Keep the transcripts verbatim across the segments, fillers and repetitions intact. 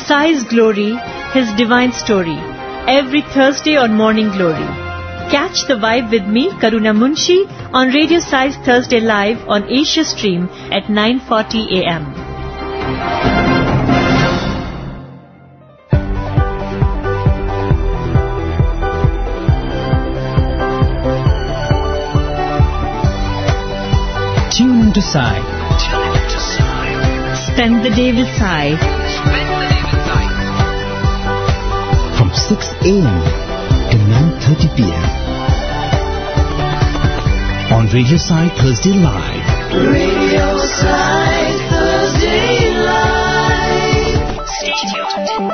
Sai's Glory, His Divine Story, every Thursday on Morning Glory. Catch the vibe with me, Karuna Munshi, on Radio Sai's Thursday Live on Asia Stream at nine forty a m Tune into Sai. Tune into Sai. Spend the day with Sai. Spend the day with Sai. From six a m to nine thirty p m on Radio Sai Thursday Live. Radio Sai Thursday Live. Stay tuned.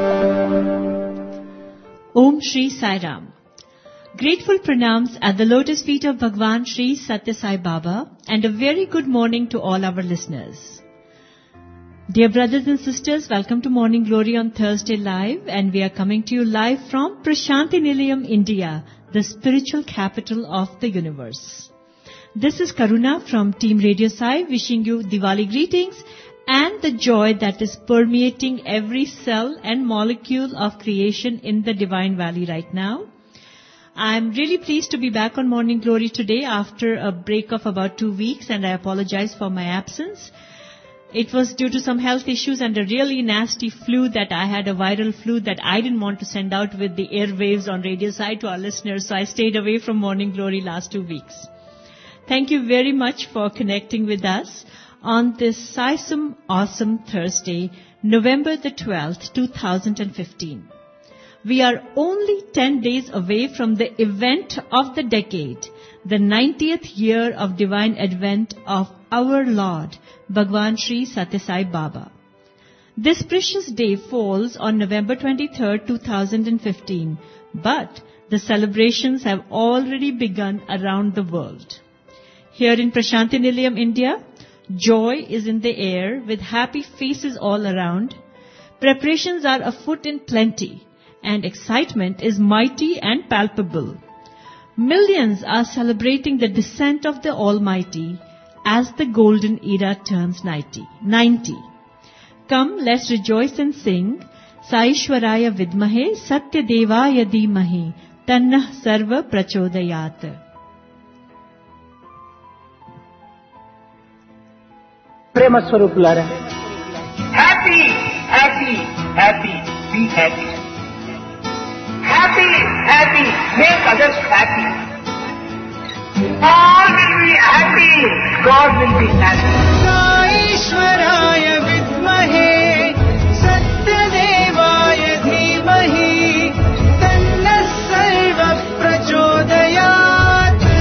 Om Shri Sai Ram. Grateful pranams at the lotus feet of Bhagwan Shri Satya Sai Baba, and a very good morning to all our listeners. Dear brothers and sisters, welcome to Morning Glory on Thursday Live, and we are coming to you live from Prashanti Nilayam, India, the spiritual capital of the universe. This is Karuna from Team Radio Sai wishing you Diwali greetings and the joy that is permeating every cell and molecule of creation in the Divine Valley right now. I'm really pleased to be back on Morning Glory today after a break of about two weeks, and I apologize for my absence. It was due to some health issues and a really nasty flu that I had, a viral flu that I didn't want to send out with the airwaves on Radio Sai to our listeners, so I stayed away from Morning Glory last two weeks. Thank you very much for connecting with us on this Saisum Awesome Thursday, November the twelfth, two thousand fifteen. We are only ten days away from the event of the decade, the ninetieth year of divine advent of our Lord, Bhagwan Shri Satya Sai Baba. This precious day falls on November twenty-third, two thousand fifteen, but the celebrations have already begun around the world. Here in Prashanti Nilayam, India, joy is in the air with happy faces all around. Preparations are afoot in plenty, and excitement is mighty and palpable. Millions are celebrating the descent of the Almighty as the golden era turns ninety. Come, let's rejoice and sing. Saishwaraya vidmahe satya devaya dhimahi tannah sarva prachodayat. ప్రేమ స్వరూపులారా, Happy, happy, happy, be happy. Happy, happy, make others happy. All will be happy, God will be happy. साईश्वराय विद्महे सत्यदेवाय धीमहि तन्नः सर्वः प्रचोदयात्.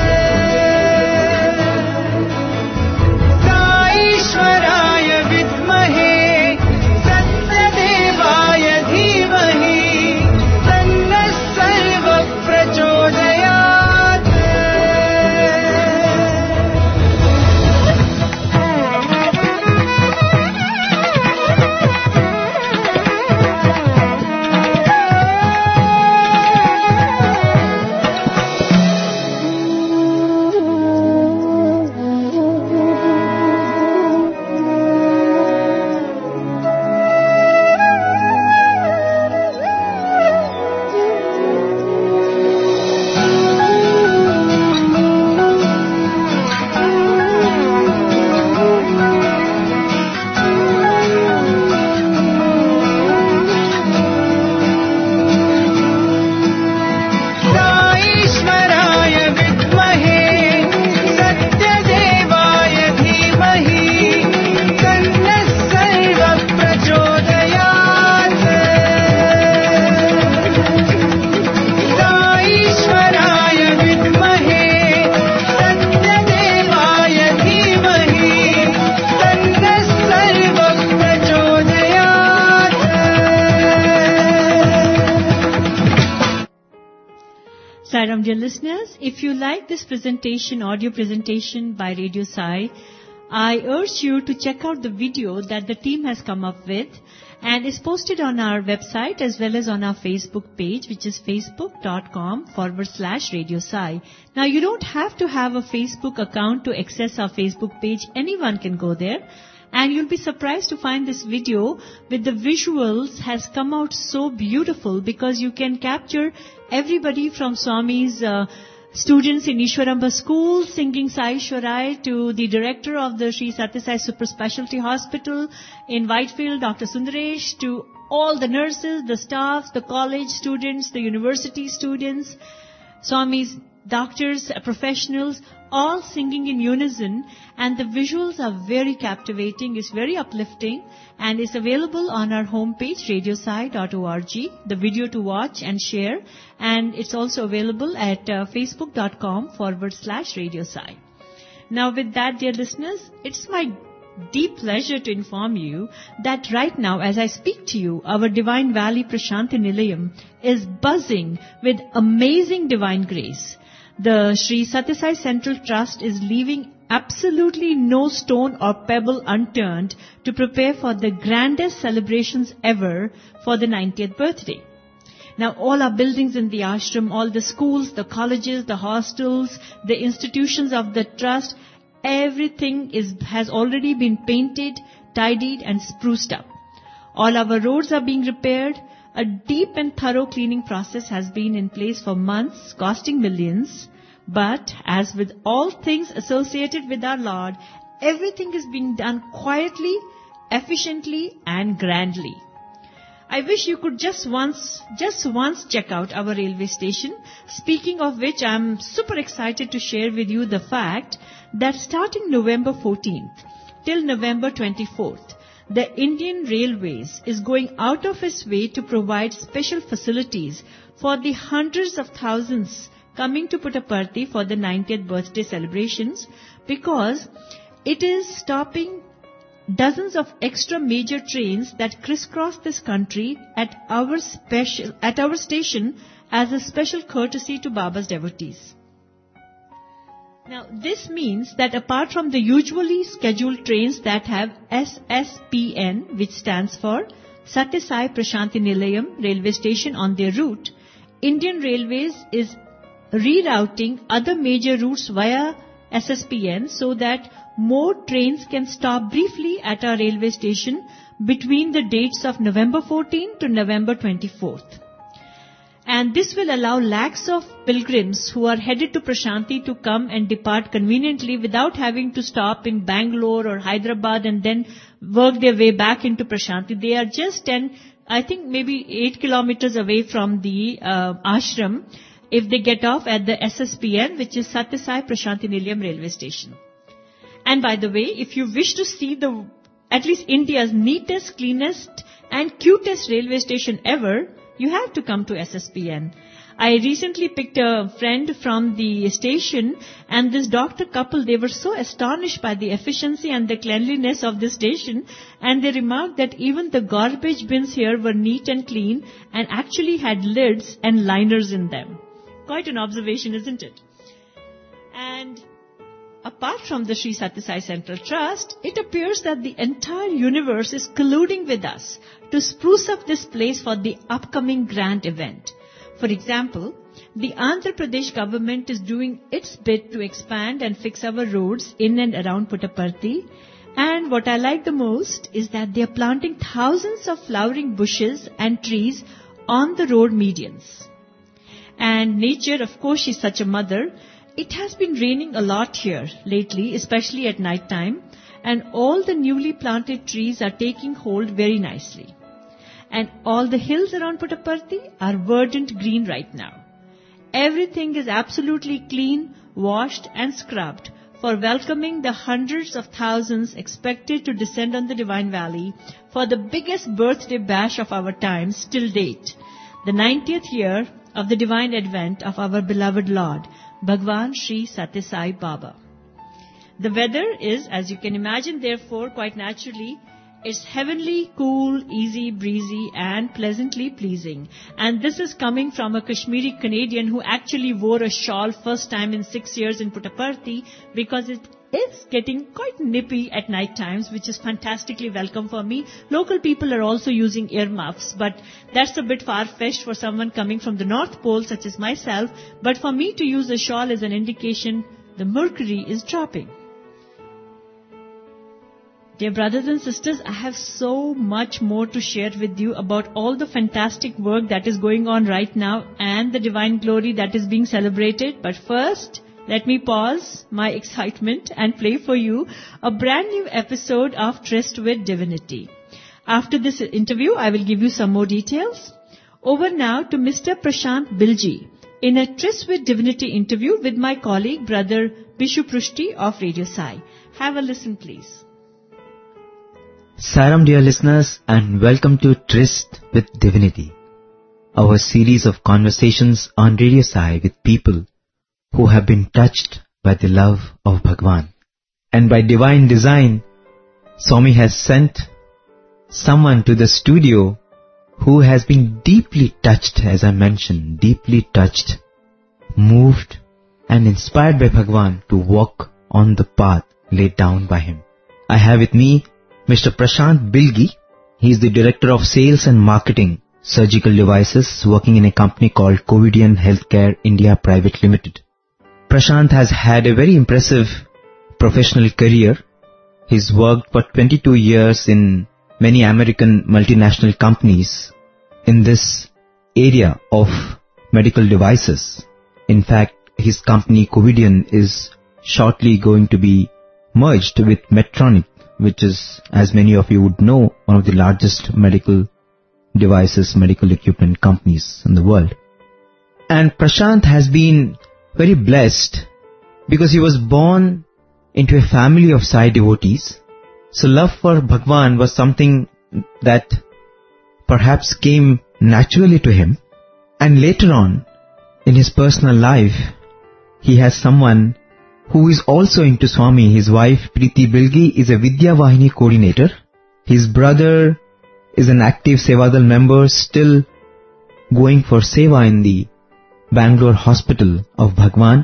साईश्वराय विद्महे सत्यदेवाय धीमहि तन्नः सर्वः प्रचोदयात्. Sairam, dear listeners, if you like this presentation, audio presentation by Radio Sai, I urge you to check out the video that the team has come up with and is posted on our website as well as on our Facebook page, which is facebook.com forward slash Radio Sai. Now, you don't have to have a Facebook account to access our Facebook page. Anyone can go there. And you'll be surprised to find this video with the visuals has come out so beautiful because you can capture everybody from Swami's uh, students in Ishwaramba School singing Sai Shwarai to the director of the Sri Satya Sai Super Specialty Hospital in Whitefield, Doctor Sundaresh, to all the nurses, the staffs, the college students, the university students, Swami's doctors, professionals, all singing in unison, and the visuals are very captivating, it's very uplifting, and is available on our homepage, radio sai dot org, the video to watch and share, and it's also available at uh, facebook.com forward slash radio sai. Now with that, dear listeners, it's my deep pleasure to inform you that right now, as I speak to you, our Divine Valley Prashanthi Nilayam is buzzing with amazing divine grace. The Sri Satya Sai Central Trust is leaving absolutely no stone or pebble unturned to prepare for the grandest celebrations ever for the ninetieth birthday. Now, all our buildings in the ashram, all the schools, the colleges, the hostels, the institutions of the trust, everything is has already been painted, tidied and spruced up. All our roads are being repaired. A deep and thorough cleaning process has been in place for months, costing millions. But as with all things associated with our Lord, everything is being done quietly, efficiently and grandly. I wish you could just once, just once check out our railway station, speaking of which I am super excited to share with you the fact that starting November fourteenth till November twenty-fourth, the Indian Railways is going out of its way to provide special facilities for the hundreds of thousands coming to Puttaparthi for the ninetieth birthday celebrations, because it is stopping dozens of extra major trains that crisscross this country at our special at our station as a special courtesy to Baba's devotees. Now, this means that apart from the usually scheduled trains that have S S P N, which stands for Satya Sai Prashanthi Nilayam railway station on their route, Indian Railways is rerouting other major routes via S S P N so that more trains can stop briefly at our railway station between the dates of November fourteenth to November twenty-fourth. And this will allow lakhs of pilgrims who are headed to Prashanthi to come and depart conveniently without having to stop in Bangalore or Hyderabad and then work their way back into Prashanthi. They are just ten, I think maybe eight kilometers away from the uh, ashram if they get off at the S S P N, which is Satya Sai Prashanthi Nilayam railway station. And by the way, if you wish to see the, at least India's neatest, cleanest and cutest railway station ever, you have to come to S S P N. I recently picked a friend from the station, and this doctor couple, they were so astonished by the efficiency and the cleanliness of this station, and they remarked that even the garbage bins here were neat and clean and actually had lids and liners in them. Quite an observation, isn't it? And apart from the Sri Satya Sai Central Trust, it appears that the entire universe is colluding with us to spruce up this place for the upcoming grand event. For example, the Andhra Pradesh government is doing its bit to expand and fix our roads in and around Puttaparthi. And what I like the most is that they are planting thousands of flowering bushes and trees on the road medians. And nature, of course, she's such a mother. It has been raining a lot here lately, especially at night time, and all the newly planted trees are taking hold very nicely. And all the hills around Puttaparthi are verdant green right now. Everything is absolutely clean, washed and scrubbed for welcoming the hundreds of thousands expected to descend on the Divine Valley for the biggest birthday bash of our times till date, the ninetieth year of the divine advent of our beloved Lord, Bhagwan Sri Satya Sai Baba. The weather is, as you can imagine, therefore, quite naturally, it's heavenly, cool, easy, breezy and pleasantly pleasing. And this is coming from a Kashmiri Canadian who actually wore a shawl first time in six years in Puttaparthi, because it is getting quite nippy at night times, which is fantastically welcome for me. Local people are also using earmuffs, but that's a bit far-fetched for someone coming from the North Pole such as myself. But for me to use a shawl is an indication the mercury is dropping. Dear brothers and sisters, I have so much more to share with you about all the fantastic work that is going on right now and the divine glory that is being celebrated. But first, let me pause my excitement and play for you a brand new episode of Tryst with Divinity. After this interview, I will give you some more details. Over now to Mister Prashant Bilgi in a Tryst with Divinity interview with my colleague, Brother Bishu Prushti of Radio Sai. Have a listen, please. Sairam, dear listeners, and welcome to Tryst with Divinity, our series of conversations on Radio Sai with people who have been touched by the love of Bhagwan. And by divine design, Swami has sent someone to the studio who has been deeply touched, as I mentioned, deeply touched, moved and inspired by Bhagwan to walk on the path laid down by him. I have with me Mister Prashant Bilgi. He is the Director of Sales and Marketing, Surgical Devices, working in a company called Covidien Healthcare India Private Limited. Prashant has had a very impressive professional career. He's worked for twenty-two years in many American multinational companies in this area of medical devices. In fact, his company Covidien is shortly going to be merged with Medtronic, which is, as many of you would know, one of the largest medical devices, medical equipment companies in the world. And Prashant has been very blessed because he was born into a family of Sai devotees. So love for Bhagwan was something that perhaps came naturally to him. And later on, in his personal life, he has someone who is also into Swami. His wife, Preeti Bilgi, is a Vidya Vahini coordinator. His brother is an active Sevadal member, still going for Seva in the Bangalore hospital of Bhagwan.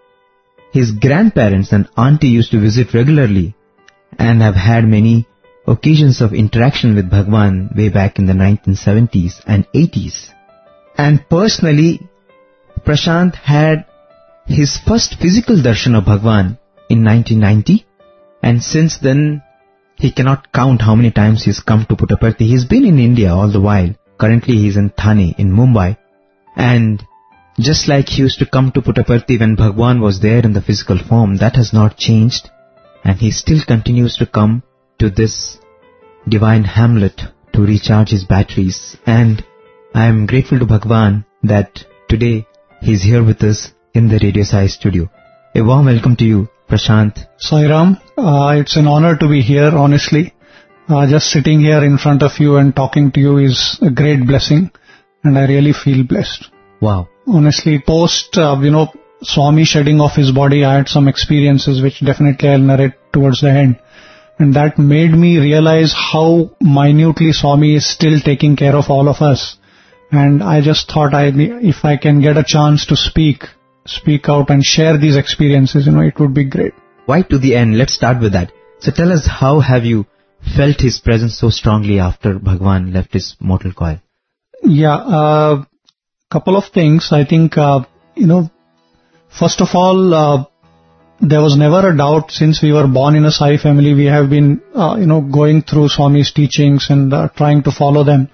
His grandparents and auntie used to visit regularly and have had many occasions of interaction with Bhagwan way back in the nineteen seventies and eighties. And personally, Prashant had his first physical darshan of Bhagwan in nineteen ninety, and since then he cannot count how many times he's come to Puttaparthi. He's been in India all the while. Currently he's in Thane in Mumbai, and just like he used to come to Puttaparthi when Bhagwan was there in the physical form, that has not changed, and he still continues to come to this divine hamlet to recharge his batteries. And I am grateful to Bhagwan that today he's here with us in the Radio Sai studio. A warm welcome to you, Prashant. Sairam, uh, it's an honor to be here, honestly. Uh, just sitting here in front of you and talking to you is a great blessing, and I really feel blessed. Wow. Honestly, post, uh, you know, Swami shedding off his body, I had some experiences which definitely I'll narrate towards the end. And that made me realize how minutely Swami is still taking care of all of us. And I just thought I, if I can get a chance to speak, speak out and share these experiences, you know, it would be great. Why to the end? Let's start with that. So tell us, how have you felt his presence so strongly after Bhagwan left his mortal coil? Yeah, uh, couple of things. I think, uh, you know, first of all, uh, there was never a doubt since we were born in a Sai family. We have been, uh, you know, going through Swami's teachings and uh, trying to follow them.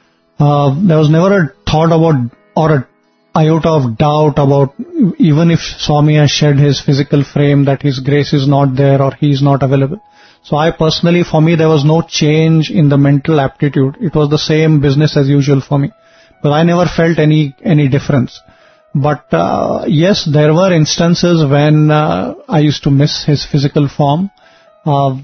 Uh, there was never a thought about or a iota of doubt about, even if Swami has shed his physical frame, that his grace is not there or he is not available. So I personally, for me, there was no change in the mental aptitude. It was the same business as usual for me. But I never felt any any difference. But uh, yes, there were instances when uh, I used to miss his physical form. Uh,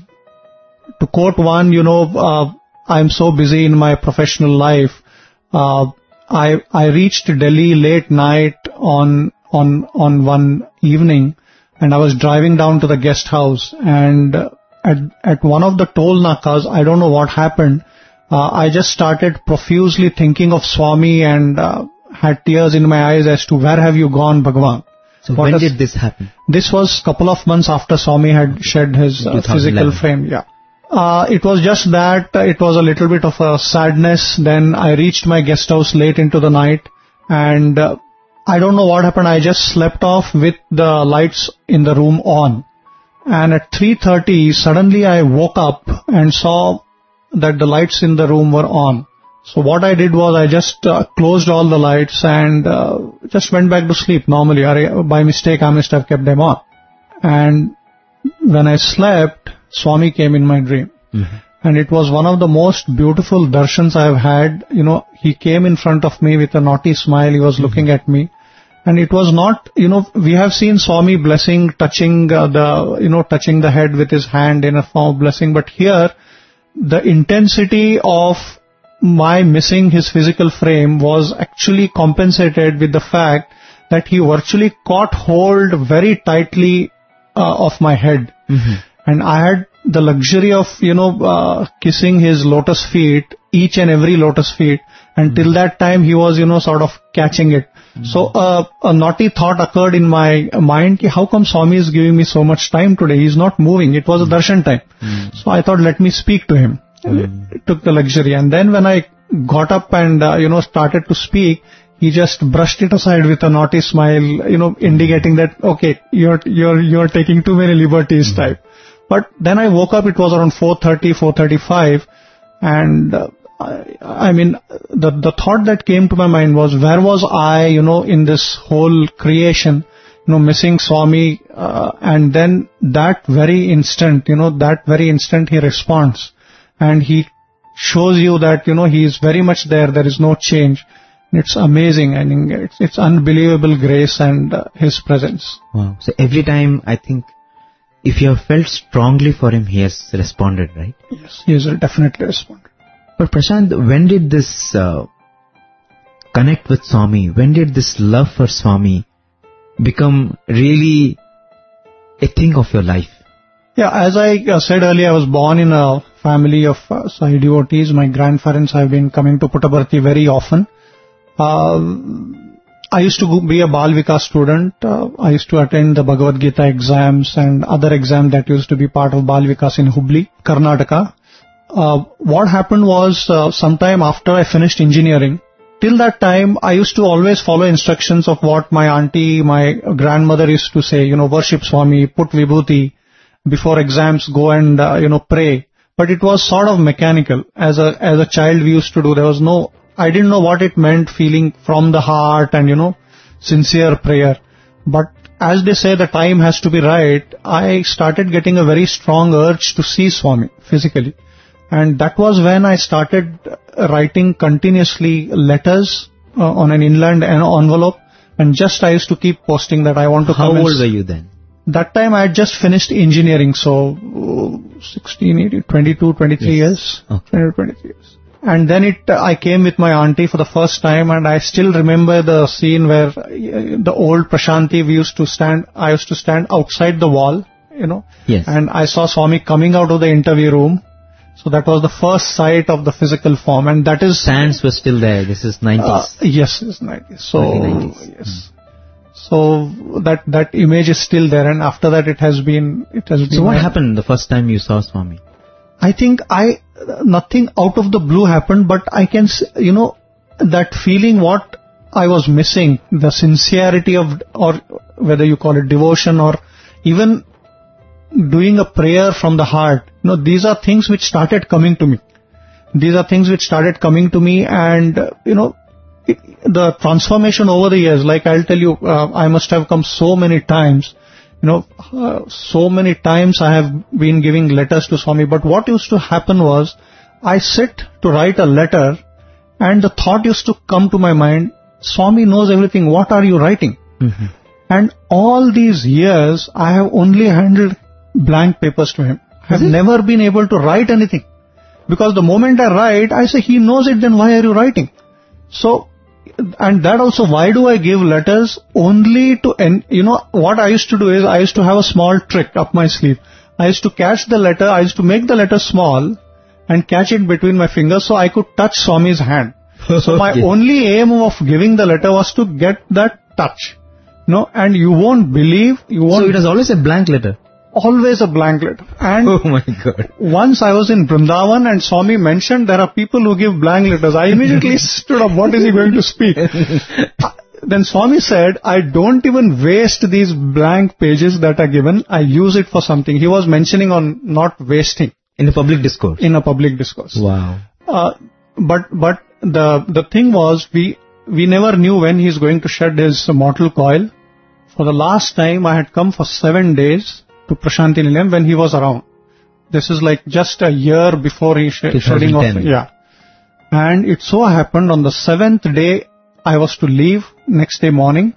to quote one, you know, uh, I'm so busy in my professional life. Uh, I I reached Delhi late night on on on one evening, and I was driving down to the guest house, and at at one of the toll nakas, I don't know what happened. Uh, I just started profusely thinking of Swami and uh, had tears in my eyes as to where have you gone, Bhagwan. So what when has, did this happen? This was a couple of months after Swami had shed his uh, physical frame. Yeah. Uh, it was just that uh, it was a little bit of a sadness. Then I reached my guest house late into the night, and uh, I don't know what happened. I just slept off with the lights in the room on. and at three thirty, suddenly I woke up and saw that the lights in the room were on. So what I did was I just uh, closed all the lights and uh, just went back to sleep normally. I, by mistake, I must have kept them on. And when I slept, Swami came in my dream. Mm-hmm. And it was one of the most beautiful darshans I have had. You know, he came in front of me with a naughty smile. He was mm-hmm. looking at me. And it was not, you know, we have seen Swami blessing, touching uh, the, you know, touching the head with his hand in a form of blessing. But here, the intensity of my missing his physical frame was actually compensated with the fact that he virtually caught hold very tightly uh, of my head. Mm-hmm. And I had the luxury of, you know, uh, kissing his lotus feet, each and every lotus feet. And till that time, he was, you know, sort of catching it. Mm-hmm. So uh, a naughty thought occurred in my mind, ki, how come Swami is giving me so much time today? He's not moving. It was a darshan time. Mm-hmm. So I thought, let me speak to him. Mm-hmm. It took the luxury. And then when I got up and, uh, you know, started to speak, he just brushed it aside with a naughty smile, you know, indicating that, okay, you're, you're, you're taking too many liberties mm-hmm. type. But then I woke up, it was around four thirty, four thirty-five, and uh, I, I mean, the, the thought that came to my mind was, where was I, you know, in this whole creation, you know, missing Swami, uh, and then that very instant, you know, that very instant he responds, and he shows you that, you know, he is very much there, there is no change. It's amazing. I mean, it's, it's unbelievable grace and uh, his presence. Wow. So every time, I think, if you have felt strongly for him, he has responded, right? Yes, he has definitely responded. But Prashant, when did this uh, connect with Swami, when did this love for Swami become really a thing of your life? Yeah, as I uh, said earlier, I was born in a family of uh, Sai devotees. My grandparents have been coming to Puttaparthi very often. Uh, I used to be a Bal Vikas student. Uh, I used to attend the Bhagavad Gita exams and other exams that used to be part of Bal Vikas in Hubli, Karnataka. Uh, what happened was, uh, sometime after I finished engineering, till that time, I used to always follow instructions of what my auntie, my grandmother used to say, you know, worship Swami, put vibhuti, before exams go and, uh, you know, pray. But it was sort of mechanical. As a, as a child we used to do, there was no, I didn't know what it meant, feeling from the heart and, you know, sincere prayer. But as they say, the time has to be right. I started getting a very strong urge to see Swami physically. And that was when I started writing continuously letters uh, on an inland envelope. And just I used to keep posting that I want to How come. How old were you then? That time I had just finished engineering. So uh, sixteen, eighteen, twenty-two, twenty-three yes. years. Okay. twenty-two, twenty-three years. And then it, uh, I came with my auntie for the first time, and I still remember the scene where uh, the old Prashanti, we used to stand, I used to stand outside the wall, you know. Yes. And I saw Swami coming out of the interview room. So that was the first sight of the physical form, and that is... Sands were still there, this is nineties. Uh, yes, it's nineties. So, nineties. yes. Mm. So that, that image is still there, and after that it has been, it has been... So what happened the first time you saw Swami? I think I, nothing out of the blue happened, but I can, you know, that feeling what I was missing, the sincerity of, or whether you call it devotion or even doing a prayer from the heart, you know, these are things which started coming to me. These are things which started coming to me, and, you know, it, the transformation over the years, like I'll tell you, uh, I must have come so many times. You know, uh, so many times I have been giving letters to Swami, but what used to happen was, I sit to write a letter, and the thought used to come to my mind, Swami knows everything, what are you writing? Mm-hmm. And all these years, I have only handled blank papers to him. I have never been able to write anything. Because the moment I write, I say, he knows it, then why are you writing? So, and that also, why do I give letters only to, en- you know, what I used to do is, I used to have a small trick up my sleeve. I used to catch the letter, I used to make the letter small and catch it between my fingers so I could touch Swami's hand. So my okay. only aim of giving the letter was to get that touch. You know, and you won't believe, you won't... So it was always a blank letter? Always a blank letter. And oh my God. Once I was in Vrindavan and Swami mentioned there are people who give blank letters. I immediately stood up, what is he going to speak? then Swami said, I don't even waste these blank pages that are given. I use it for something. He was mentioning on not wasting. In a public discourse? In a public discourse. Wow. Uh, but but the the thing was, we we never knew when he's going to shed his mortal coil. For the last time, I had come for seven days to Prashanti Nilayam when he was around. This is like just a year before he sh- shedding off. Yeah. And it so happened on the seventh day, I was to leave. Next day morning,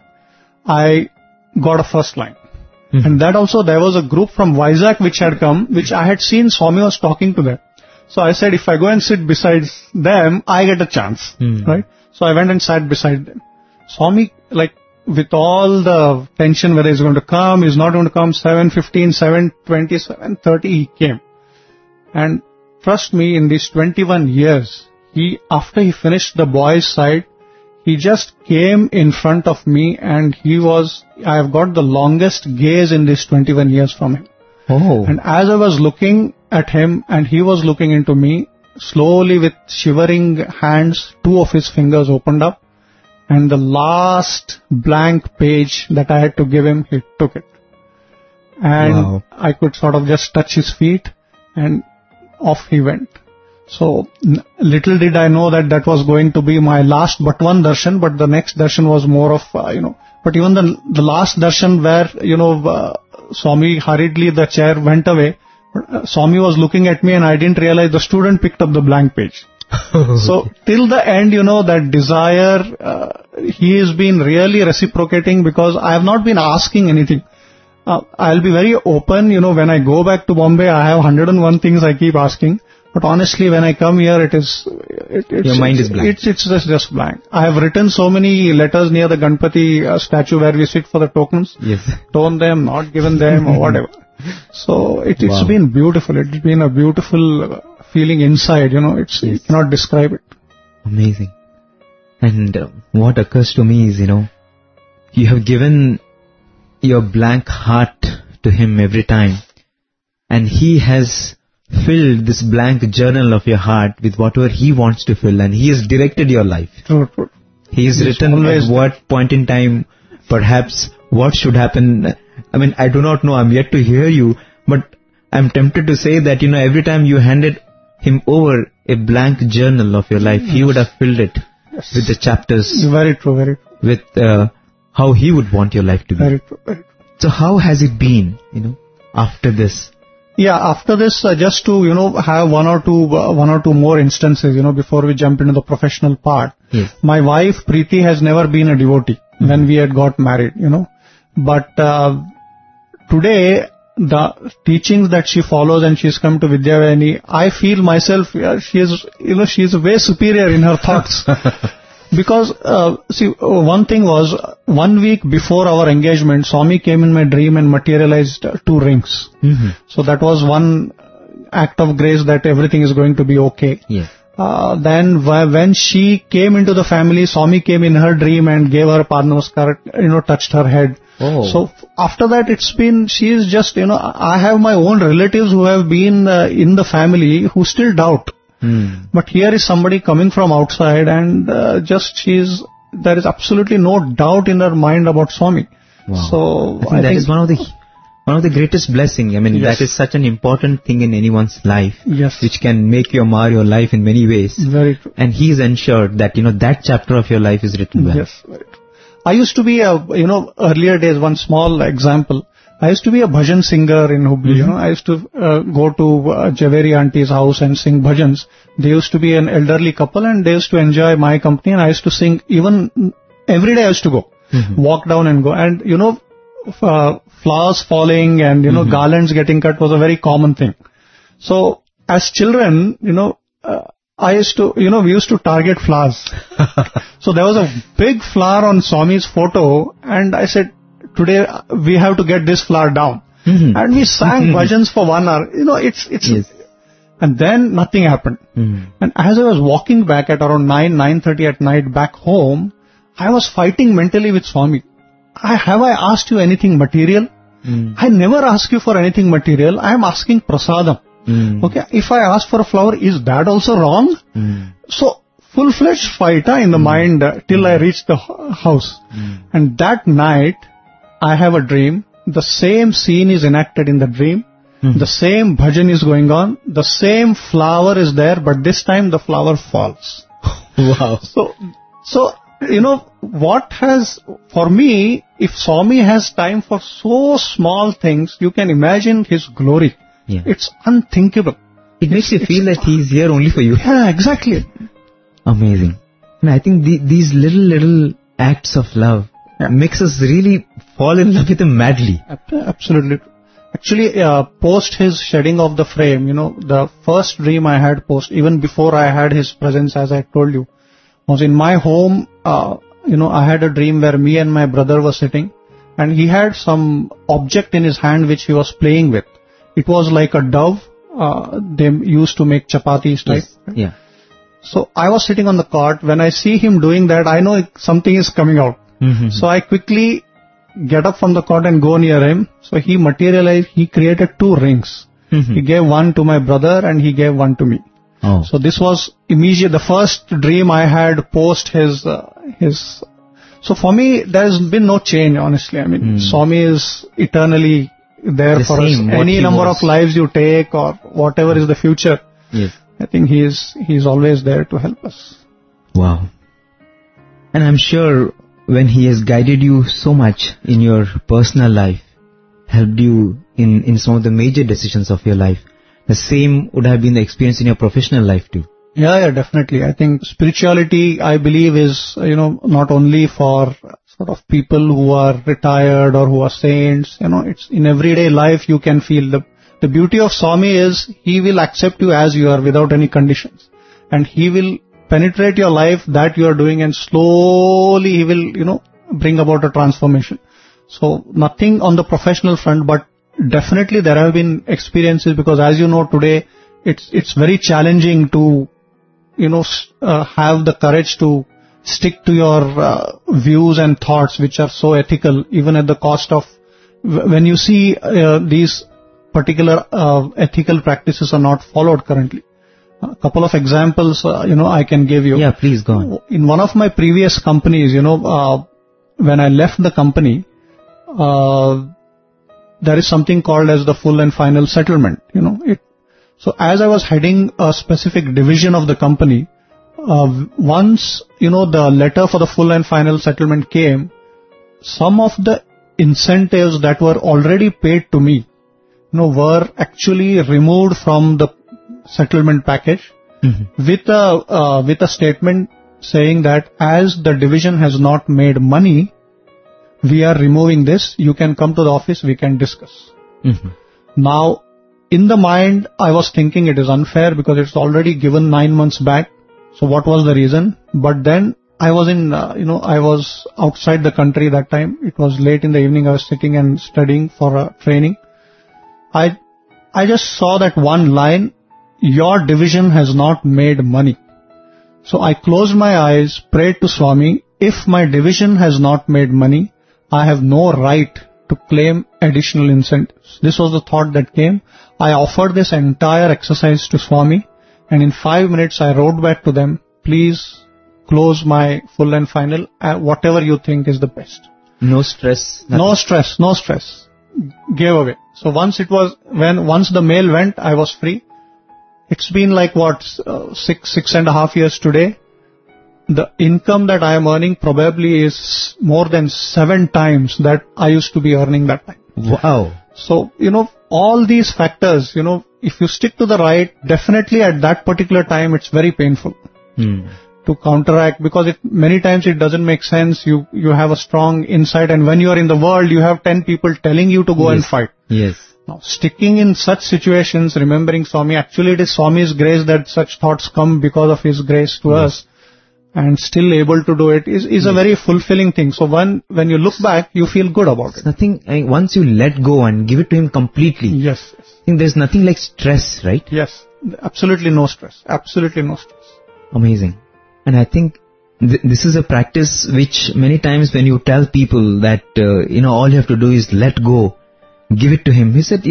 I got a first line. Mm-hmm. And that also, there was a group from Vizag which had come, which I had seen Swami was talking to them. So I said, if I go and sit beside them, I get a chance, mm. right? So I went and sat beside them. Swami, like, with all the tension whether he's going to come, he's not going to come, seven fifteen, seven twenty, seven thirty, he came. And trust me, in these twenty-one years, he, after he finished the boys' side, he just came in front of me and he was, I have got the longest gaze in these twenty-one years from him. Oh. And as I was looking at him and he was looking into me, slowly with shivering hands, two of his fingers opened up. And the last blank page that I had to give him, he took it. And wow. I could sort of just touch his feet and off he went. So little did I know that that was going to be my last but one darshan, but the next darshan was more of, uh, you know, but even the the last darshan where, you know, uh, Swami hurriedly, the chair went away. Uh, Swami was looking at me and I didn't realize the student picked up the blank page. So till the end, you know, that desire, uh, he has been really reciprocating because I have not been asking anything. Uh, I'll be very open, you know, when I go back to Bombay, I have one hundred and one things I keep asking. But honestly, when I come here, it is, it, it's, your mind is blank. It's, it's just, just blank. I have written so many letters near the Ganpati uh, statue where we sit for the tokens. Yes. Torn them, not given them or whatever. So it, it's wow. been beautiful. It's been a beautiful feeling inside, you know, it's, yes. You cannot describe it. Amazing. And uh, what occurs to me is, you know, you have given your blank heart to him every time. And he has filled this blank journal of your heart with whatever he wants to fill, and he has directed your life. True, true. He has written at what point in time, perhaps what should happen. I mean, I do not know, I'm yet to hear you, but I'm tempted to say that, you know, every time you handed him over a blank journal of your life, yes. he would have filled it yes. with the chapters. Very true, very true. With uh, how he would want your life to be. Very true, very true. So how has it been, you know, after this? Yeah, after this, uh, just to, you know, have one or two, uh, one or two more instances, you know, before we jump into the professional part. Yes. My wife, Preeti, has never been a devotee mm-hmm. when we had got married, you know. But uh, today, the teachings that she follows and she's come to Vidyavani, I feel myself, yeah, she is, you know, she is way superior in her thoughts. Because, uh, see, one thing was, one week before our engagement, Swami came in my dream and materialized uh, two rings. Mm-hmm. So that was one act of grace that everything is going to be okay. Yes. Uh, then when she came into the family, Swami came in her dream and gave her Padnamaskar, you know, touched her head. Oh. So after that, it's been, she is just, you know, I have my own relatives who have been uh, in the family who still doubt. Hmm. But here is somebody coming from outside and uh, just she's, there is absolutely no doubt in her mind about Swami. Wow. So I think I that think is one of the one of the greatest blessing. I mean, yes. that is such an important thing in anyone's life, yes. which can make or mar your life in many ways. Very true. And he's ensured that, you know, that chapter of your life is written well. Yes, very true. I used to be a, you know, earlier days, one small example. I used to be a bhajan singer in Hubli. Mm-hmm. You know, I used to uh, go to uh, Javeri auntie's house and sing bhajans. They used to be an elderly couple and they used to enjoy my company and I used to sing even every day I used to go, mm-hmm. walk down and go. And, you know, uh, flowers falling and, you know, mm-hmm. garlands getting cut was a very common thing. So as children, you know, uh, I used to, you know, we used to target flowers. So there was a big flower on Swami's photo and I said, today we have to get this flower down. Mm-hmm. And we sang bhajans for one hour. You know, it's, it's, yes. and then nothing happened. Mm-hmm. And as I was walking back at around nine, nine thirty at night back home, I was fighting mentally with Swami. I, have I asked you anything material? Mm. I never ask you for anything material. I am asking prasadam. Mm. Okay. If I ask for a flower, is that also wrong? Mm. So full-fledged fight uh, in the mm. mind uh, till I reached the house. Mm. And that night, I have a dream. The same scene is enacted in the dream. Mm. The same bhajan is going on. The same flower is there, but this time the flower falls. Wow. So, so, you know, what has, for me, if Swami has time for so small things, you can imagine his glory. Yeah. It's unthinkable. It makes you feel that he's here only for you. Yeah, exactly. Amazing. And I think the, these little, little acts of love yeah. makes us really fall in love with him madly. Absolutely. Actually, uh, post his shedding of the frame, you know, the first dream I had post, even before I had his presence, as I told you, was in my home. Uh, you know, I had a dream where me and my brother were sitting, and he had some object in his hand which he was playing with. It was like a dove. Uh, they used to make chapatis type. Yes. Right? Yeah. So I was sitting on the cot. When I see him doing that, I know something is coming out. Mm-hmm. So I quickly get up from the cot and go near him. So he materialized, he created two rings. Mm-hmm. He gave one to my brother and he gave one to me. Oh. So this was immediate, the first dream I had post his, uh, his, so for me, there has been no change, honestly. I mean, mm. Swami is eternally there the for same, us. Any number was. of lives you take or whatever is the future. Yes. I think he is, he is always there to help us. Wow. And I'm sure when he has guided you so much in your personal life, helped you in, in some of the major decisions of your life, the same would have been the experience in your professional life too. Yeah, yeah, definitely. I think spirituality, I believe, is, you know, not only for sort of people who are retired or who are saints, you know, it's in everyday life you can feel. The, the beauty of Swami is he will accept you as you are without any conditions. And he will penetrate your life that you are doing, and slowly he will, you know, bring about a transformation. So nothing on the professional front, but definitely there have been experiences, because as you know today, it's, it's very challenging to, you know, uh, have the courage to stick to your uh, views and thoughts which are so ethical, even at the cost of, when you see uh, these particular uh, ethical practices are not followed currently. A couple of examples, uh, you know, I can give you. Yeah, please go on. In one of my previous companies, you know, uh, when I left the company, uh, there is something called as the full and final settlement, you know. It, so as I was heading a specific division of the company, uh, once, you know, the letter for the full and final settlement came, some of the incentives that were already paid to me, you know, were actually removed from the settlement package, mm-hmm. with a uh, with a statement saying that as the division has not made money, we are removing this. You can come to the office, we can discuss. Mm-hmm. Now, in the mind, I was thinking it is unfair because it's already given nine months back. So what was the reason? But then I was in, uh, you know, I was outside the country that time. It was late in the evening. I was sitting and studying for a training. I, I just saw that one line, your division has not made money. So I closed my eyes, prayed to Swami, if my division has not made money, I have no right to claim additional incentives. This was the thought that came. I offered this entire exercise to Swami, and in five minutes I wrote back to them, please close my full and final, uh, whatever you think is the best. No stress. Nothing. No stress, no stress. Gave away. So once it was, when, once the mail went, I was free. It's been like what, uh, six, six and a half years today. The income that I am earning probably is more than seven times that I used to be earning that time. Wow. So, you know, all these factors, you know, if you stick to the right, definitely at that particular time, it's very painful hmm. to counteract, because it, many times it doesn't make sense. You, you have a strong insight, and when you are in the world, you have ten people telling you to go yes. and fight. Yes. Now, sticking in such situations, remembering Swami, actually it is Swami's grace that such thoughts come because of His grace to yes. us, and still able to do it is, is yes. a very fulfilling thing. So when, when you look back, you feel good about it's it. Nothing, I mean, once you let go and give it to Him completely. Yes. I think there's nothing like stress, right? Yes. Absolutely no stress. Absolutely no stress. Amazing. And I think th- this is a practice which many times when you tell people that, uh, you know, all you have to do is let go, give it to Him. He said, you know,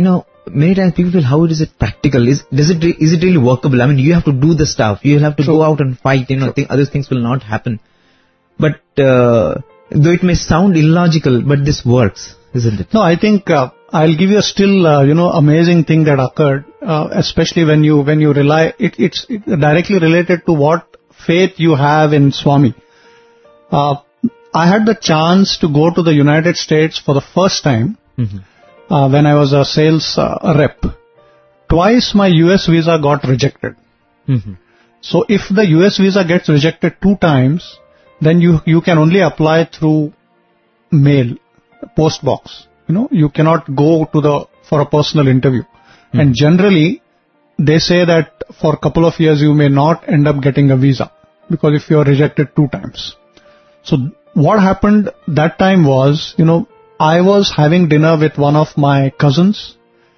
many times people feel, how is it practical? Is does it re- is it really workable? I mean, you have to do the stuff. You have to True. go out and fight. You know, True. think other things will not happen. But uh, though it may sound illogical, but this works, isn't it? No, I think uh, I'll give you a still, uh, you know, amazing thing that occurred, uh, especially when you when you rely. It, it's directly related to what faith you have in Swami. Uh, I had the chance to go to the United States for the first time Mm-hmm. uh, when I was a sales uh, rep. Twice my U S visa got rejected. Mm-hmm. So if the U S visa gets rejected two times, then you you can only apply through mail, post box. You know, you cannot go to the for a personal interview. Mm-hmm. And generally, they say that for a couple of years you may not end up getting a visa because if you are rejected two times. So what happened that time was, you know, I was having dinner with one of my cousins,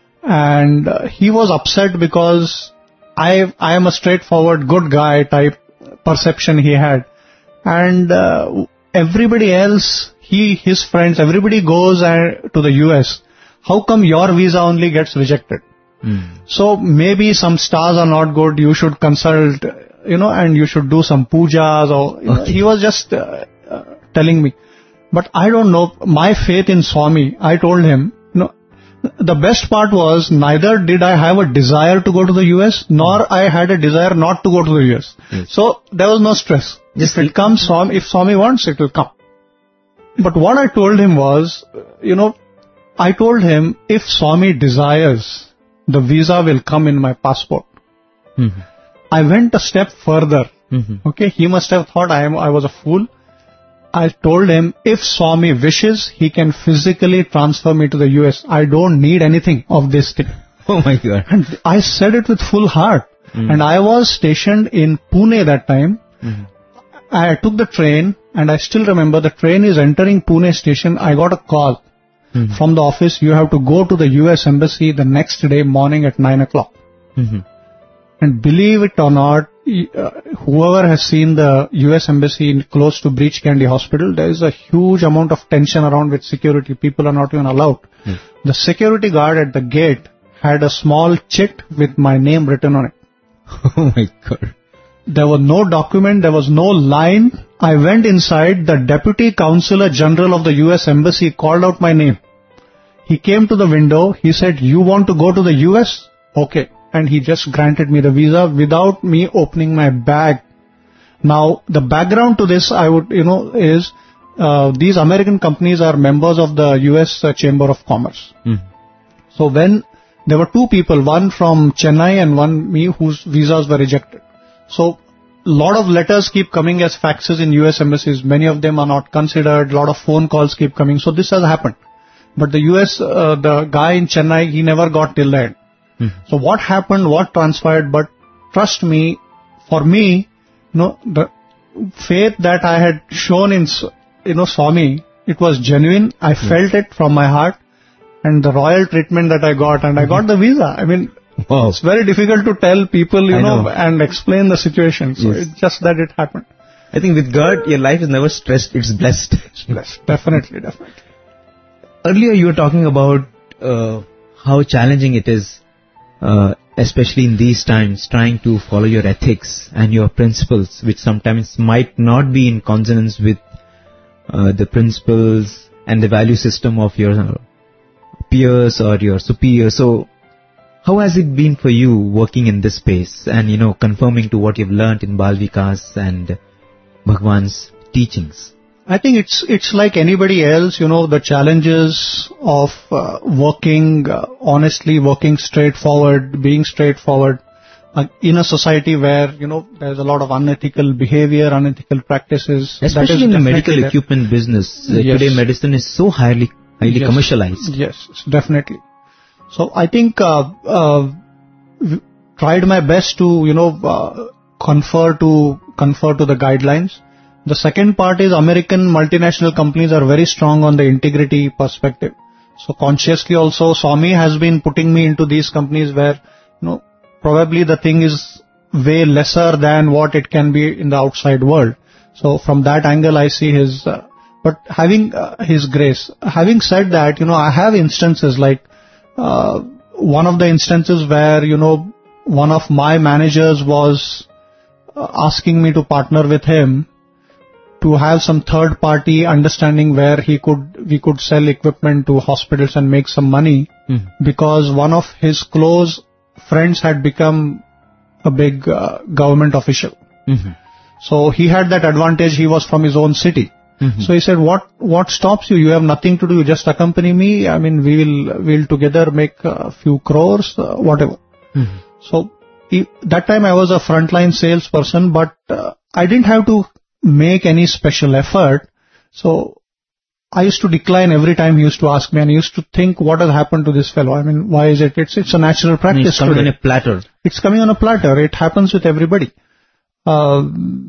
and uh, he was upset because I I am a straightforward good guy type perception he had, and uh, everybody else, he his friends, everybody goes uh, to the U S. How come your visa only gets rejected? Mm. So maybe some stars are not good. You should consult, you know, and you should do some pujas. Or you know, he was just uh, uh, telling me. But I don't know, my faith in Swami, I told him, you know, the best part was neither did I have a desire to go to the U S, nor I had a desire not to go to the U S. Yes. So there was no stress. If it comes, Swami, if Swami wants, it will come. But what I told him was, you know, I told him, if Swami desires, the visa will come in my passport. Mm-hmm. I went a step further. Mm-hmm. Okay, he must have thought I am I was a fool. I told him, if Swami wishes, he can physically transfer me to the U S. I don't need anything of this thing. Oh my God. And I said it with full heart. Mm. And I was stationed in Pune that time. Mm. I took the train, and I still remember the train is entering Pune station. I got a call mm. from the office. You have to go to the U S Embassy the next day morning at nine o'clock. Mm-hmm. And believe it or not, uh, whoever has seen the U S Embassy in, close to Breach Candy Hospital, there is a huge amount of tension around with security. People are not even allowed. Mm. The security guard at the gate had a small chit with my name written on it. Oh my God. There was no document, there was no line. I went inside, the Deputy Consular General of the U S Embassy called out my name. He came to the window, he said, you want to go to the U S? Okay. And he just granted me the visa without me opening my bag. Now, the background to this, I would, you know, is uh, these American companies are members of the U S uh, Chamber of Commerce. Mm. So when there were two people, one from Chennai and one me, whose visas were rejected. So, lot of letters keep coming as faxes in U S embassies. Many of them are not considered. A lot of phone calls keep coming. So this has happened. But the U S, uh, the guy in Chennai, he never got till the end. Hmm. So what happened, what transpired, but trust me, for me, you know, the faith that I had shown in, you know, Swami, it was genuine. I hmm. felt it from my heart, and the royal treatment that I got, and I got the visa. I mean, wow. It's very difficult to tell people, you know, know, and explain the situation. So yes. It's just that it happened. I think with God, your life is never stressed, it's blessed. It's blessed, definitely, definitely. Earlier you were talking about uh, how challenging it is, uh, especially in these times, trying to follow your ethics and your principles, which sometimes might not be in consonance with uh, the principles and the value system of your peers or your superiors. So, how has it been for you working in this space and, you know, conforming to what you've learnt in Bal Vikas and Bhagwan's teachings? I think it's it's like anybody else, you know, the challenges of uh, working uh, honestly, working straightforward, being straightforward uh, in a society where, you know, there's a lot of unethical behavior, unethical practices. Especially in the medical there. equipment business. Uh, yes. Today medicine is so highly, highly yes. commercialized. Yes, definitely. So I think uh, uh, tried my best to, you know, uh, confer to confer to the guidelines. The second part is American multinational companies are very strong on the integrity perspective. So consciously also Swami has been putting me into these companies where, you know, probably the thing is way lesser than what it can be in the outside world. So from that angle I see his, uh, but having uh, his grace. Having said that, you know, I have instances like, uh, one of the instances where, you know, one of my managers was uh, asking me to partner with him to have some third party understanding where he could, we could sell equipment to hospitals and make some money, mm-hmm. because one of his close friends had become a big uh, government official. Mm-hmm. So he had that advantage, he was from his own city. Mm-hmm. So he said, what, what stops you? You have nothing to do, you just accompany me. I mean, we will, we'll together make a few crores, uh, whatever. Mm-hmm. So he, that time I was a frontline salesperson, but uh, I didn't have to make any special effort. So I used to decline every time he used to ask me, and I used to think, what has happened to this fellow? I mean, why is it? It's, it's a natural practice. It's coming today. on a platter. It's coming on a platter. It happens with everybody. Uh,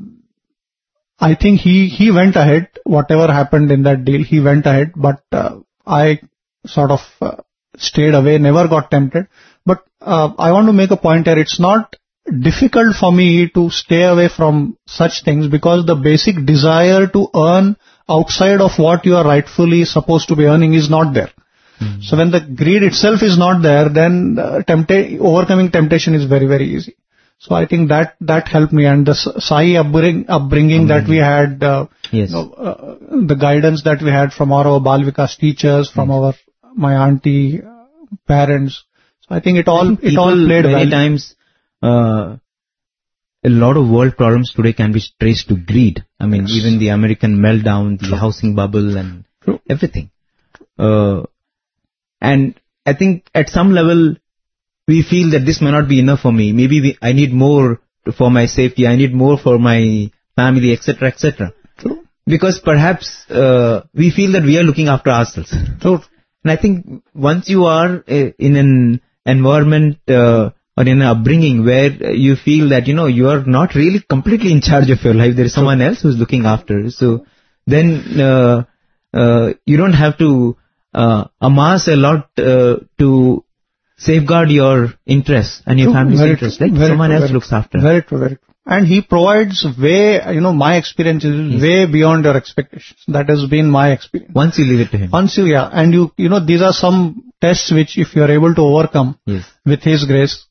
I think he, he went ahead. Whatever happened in that deal, he went ahead, but uh, I sort of uh, stayed away, never got tempted. But uh, I want to make a point here. It's not difficult for me to stay away from such things, because the basic desire to earn outside of what you are rightfully supposed to be earning is not there. Mm-hmm. So when the greed itself is not there, then uh, tempta- overcoming temptation is very, very easy. So I think that, that helped me, and the Sai upbring, upbringing mm-hmm. that we had, uh, yes. you know, uh, the guidance that we had from our Bal Vikas teachers, from mm-hmm. our, my auntie, uh, parents. So I think it all, think it all played many well. times, uh, a lot of world problems today can be traced to greed. I mean, yes. even the American meltdown, the True. housing bubble and True. everything. Uh, and I think at some level, we feel that this may not be enough for me. Maybe we, I need more for my safety. I need more for my family, et cetera, et cetera. Because perhaps uh, we feel that we are looking after ourselves. True. And I think once you are uh, in an environment uh, or in an upbringing where you feel that, you know, you are not really completely in charge of your life, there is True. someone else who is looking after. So then uh, uh, you don't have to uh, amass a lot uh, to safeguard your interests and your true, family's interests, right? Someone true, else looks after. Very true, very true. And he provides way, you know, my experience is yes. way beyond your expectations. That has been my experience. Once you leave it to him. Once you, yeah. And you, you know, these are some tests which if you are able to overcome yes. with his grace,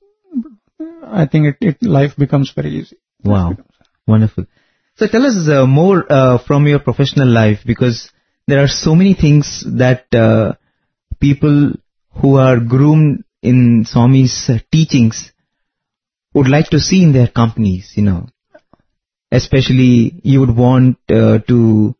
I think it, it life becomes very easy. Wow. Wonderful. So tell us uh, more uh, from your professional life, because there are so many things that uh, people who are groomed in Swami's uh, teachings would like to see in their companies, you know. Especially you would want uh, to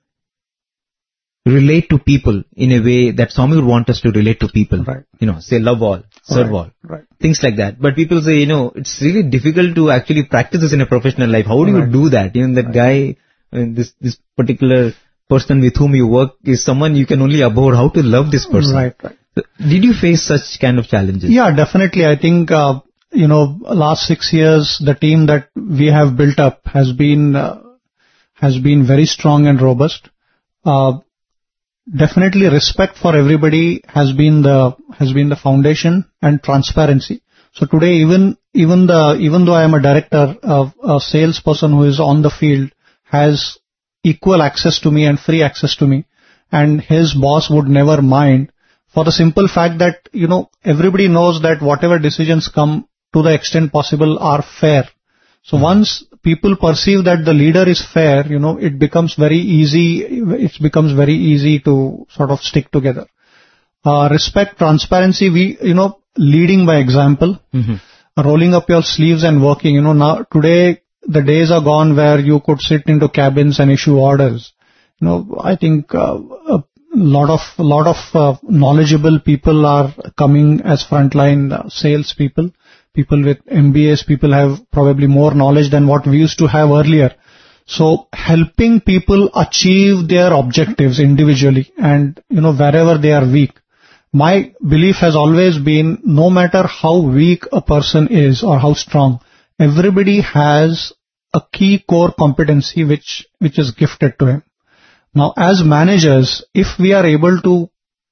relate to people in a way that Swami would want us to relate to people. Right. You know, say love all, serve right. all. Right. Things like that. But people say, you know, it's really difficult to actually practice this in a professional life. How do right. you do that? You know, that right. guy, uh, this, this particular person with whom you work is someone you can only abhor. How to love this person? Right, right. Did you face such kind of challenges? Yeah, definitely. I think, uh, you know, last six years, the team that we have built up has been, uh, has been very strong and robust. Uh, definitely respect for everybody has been the, has been the foundation, and transparency. So today, even, even the, even though I am a director, uh, a salesperson who is on the field has equal access to me and free access to me, and his boss would never mind. For the simple fact that, you know, everybody knows that whatever decisions come to the extent possible are fair. So mm-hmm. once people perceive that the leader is fair, you know, it becomes very easy, it becomes very easy to sort of stick together. Uh, respect, transparency, we, you know, leading by example, mm-hmm. rolling up your sleeves and working, you know, now today the days are gone where you could sit into cabins and issue orders. You know, I think, uh, uh lot of lot of uh, knowledgeable people are coming as frontline uh, sales people. People with M B As, people have probably more knowledge than what we used to have earlier. So helping people achieve their objectives individually, and you know, wherever they are weak. My belief has always been, no matter how weak a person is or how strong, everybody has a key core competency which which is gifted to him. Now, as managers, if we are able to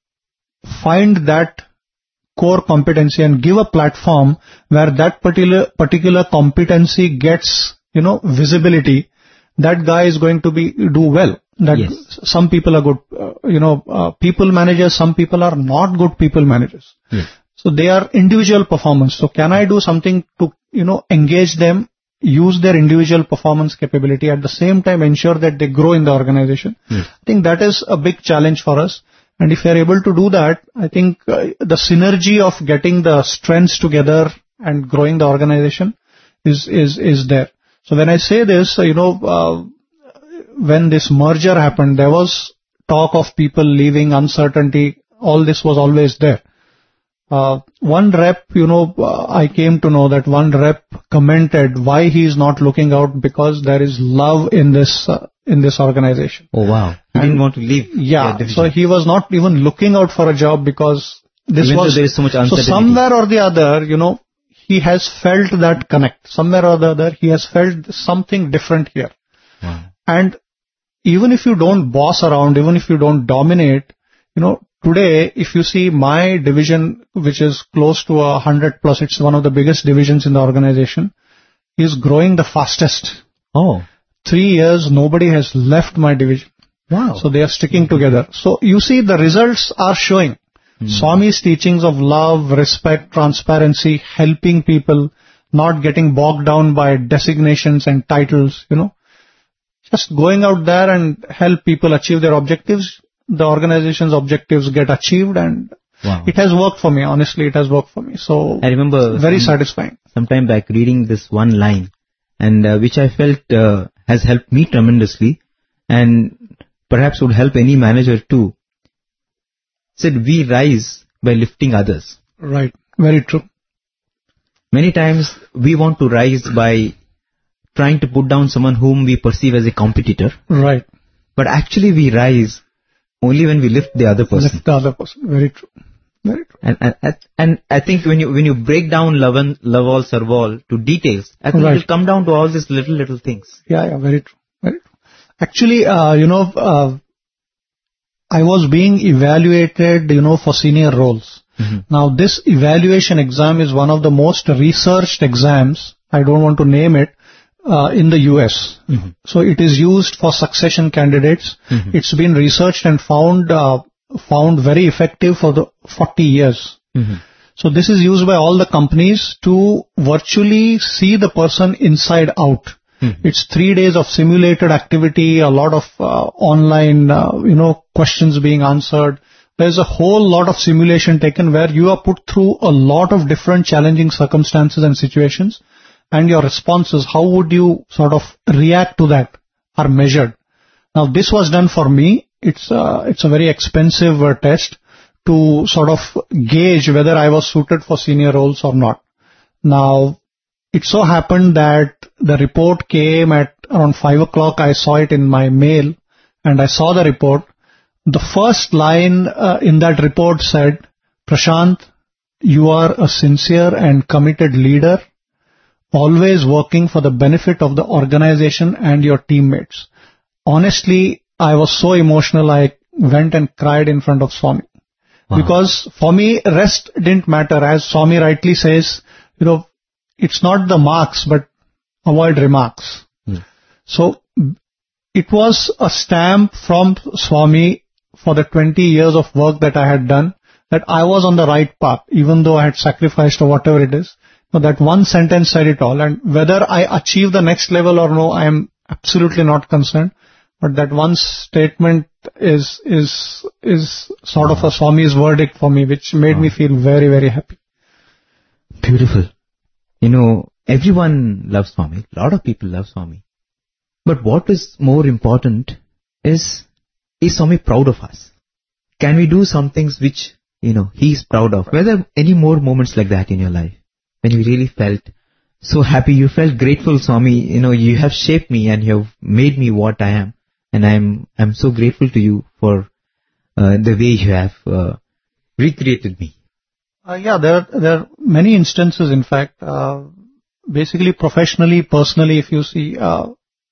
find that core competency and give a platform where that particular particular competency gets, you know, visibility, that guy is going to be do well. That yes. Some people are good, uh, you know, uh, people managers. Some people are not good people managers. Yes. So they are individual performance. So can I do something to, you know, engage them, use their individual performance capability, at the same time ensure that they grow in the organization? Yes. I think that is a big challenge for us. And if we are able to do that, I think uh, the synergy of getting the strengths together and growing the organization is, is, is there. So when I say this, uh, you know, uh, when this merger happened, there was talk of people leaving, uncertainty, all this was always there. Uh, one rep, you know, uh, I came to know that one rep commented why he is not looking out, because there is love in this, uh, in this organization. Oh wow. He And didn't want to leave. Yeah, the division. so he was not even looking out for a job because this Even was, though there is so much so uncertainty. somewhere or the other, you know, he has felt that connect. Somewhere or the other, he has felt something different here. Wow. And even if you don't boss around, even if you don't dominate, you know, today, if you see my division, which is close to a hundred plus, it's one of the biggest divisions in the organization, is growing the fastest. Oh. Three years, nobody has left my division. Wow. So they are sticking together. So you see the results are showing. Hmm. Swami's teachings of love, respect, transparency, helping people, not getting bogged down by designations and titles, you know, just going out there and help people achieve their objectives. The organization's objectives get achieved, and wow. It has worked for me. Honestly, it has worked for me. So I remember very some, satisfying. Sometime back reading this one line, and uh, which I felt uh, has helped me tremendously, and perhaps would help any manager too. It said, we rise by lifting others. Right. Very true. Many times we want to rise by trying to put down someone whom we perceive as a competitor. Right. But actually we rise only when we lift the other person. Lift the other person. Very true. Very true. And, and, and I think when you, when you break down love and love all, serve all to details, I think right. it will come down to all these little, little things. Yeah, yeah, very true. Very true. Actually, uh, you know, uh, I was being evaluated, you know, for senior roles. Mm-hmm. Now, this evaluation exam is one of the most researched exams. I don't want to name it. Uh, in the U S. Mm-hmm. So it is used for succession candidates. Mm-hmm. It's been researched and found uh, found very effective for the forty years. Mm-hmm. So this is used by all the companies to virtually see the person inside out. Mm-hmm. It's three days of simulated activity, a lot of uh, online, uh, you know, questions being answered. There's a whole lot of simulation taken where you are put through a lot of different challenging circumstances and situations. And your responses, how would you sort of react to that, are measured. Now, this was done for me. It's a, it's a very expensive uh, test to sort of gauge whether I was suited for senior roles or not. Now, it so happened that the report came at around five o'clock. I saw it in my mail, and I saw the report. The first line uh, in that report said, Prashant, you are a sincere and committed leader, always working for the benefit of the organization and your teammates. Honestly, I was so emotional, I went and cried in front of Swami. Wow. Because for me, rest didn't matter. As Swami rightly says, you know, it's not the marks, but avoid remarks. Hmm. So, it was a stamp from Swami for the twenty years of work that I had done, that I was on the right path, even though I had sacrificed or whatever it is. So that one sentence said it all, and whether I achieve the next level or no, I am absolutely not concerned. But that one statement is is is sort of a Swami's verdict for me, which made me feel very, very happy. Beautiful. You know, everyone loves Swami. A lot of people love Swami. But what is more important is, is Swami proud of us? Can we do some things which, you know, he is proud of? Were there any more moments like that in your life? When you really felt so happy, you felt grateful, Swami, you know, you have shaped me and you have made me what I am. And I'm, I'm so grateful to you for uh, the way you have uh, recreated me. Uh, yeah, there are, there are many instances, in fact. Uh, basically, professionally, personally, if you see, uh,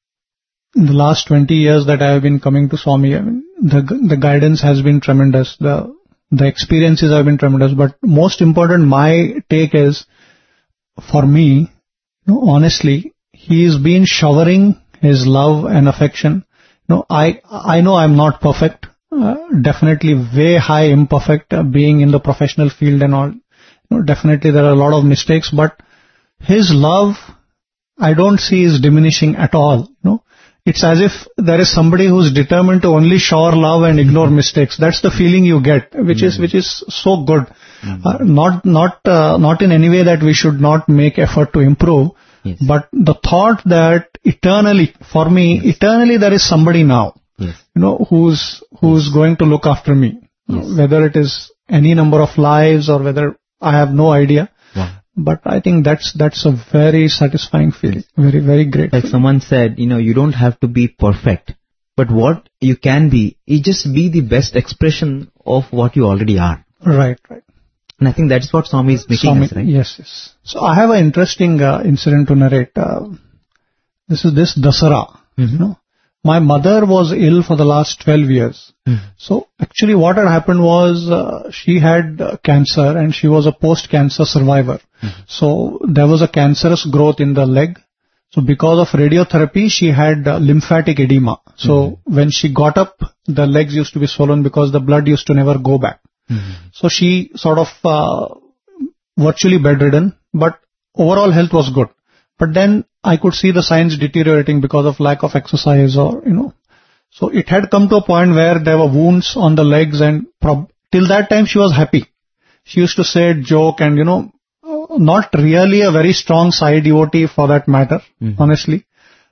in the last twenty years that I have been coming to Swami, I mean, the, the guidance has been tremendous. The, the experiences have been tremendous. But most important, my take is, for me, you know, honestly, he has been showering his love and affection. You know, I, I know I'm not perfect, uh, definitely way high imperfect, uh, being in the professional field and all. You know, definitely there are a lot of mistakes, but his love, I don't see is diminishing at all. You know, it's as if there is somebody who's determined to only shower love and ignore mistakes. That's the feeling you get, which mm-hmm. is which is so good. Mm-hmm. Uh, not not uh, not in any way that we should not make effort to improve, yes. but the thought that eternally, for me, yes. eternally there is somebody now, yes. you know, who's who's yes. going to look after me, yes. whether it is any number of lives or whether I have no idea. Wow. But I think that's that's a very satisfying feeling, very very great. Like feeling. Someone said, you know, you don't have to be perfect, but what you can be is just be the best expression of what you already are. Right, right. And I think that's what Swami is making Swami, us, right? Yes, yes. So I have an interesting uh, incident to narrate. Uh, this is this Dasara. Mm-hmm. You know, my mother was ill for the last twelve years. Mm-hmm. So actually what had happened was uh, she had uh, cancer and she was a post-cancer survivor. Mm-hmm. So there was a cancerous growth in the leg. So because of radiotherapy, she had uh, lymphatic edema. So mm-hmm. when she got up, the legs used to be swollen because the blood used to never go back. Mm-hmm. So she sort of uh, virtually bedridden, but overall health was good. But then I could see the signs deteriorating because of lack of exercise or, you know. So it had come to a point where there were wounds on the legs and prob- till that time she was happy. She used to say, joke and, you know, not really a very strong Sai devotee for that matter, mm-hmm. honestly.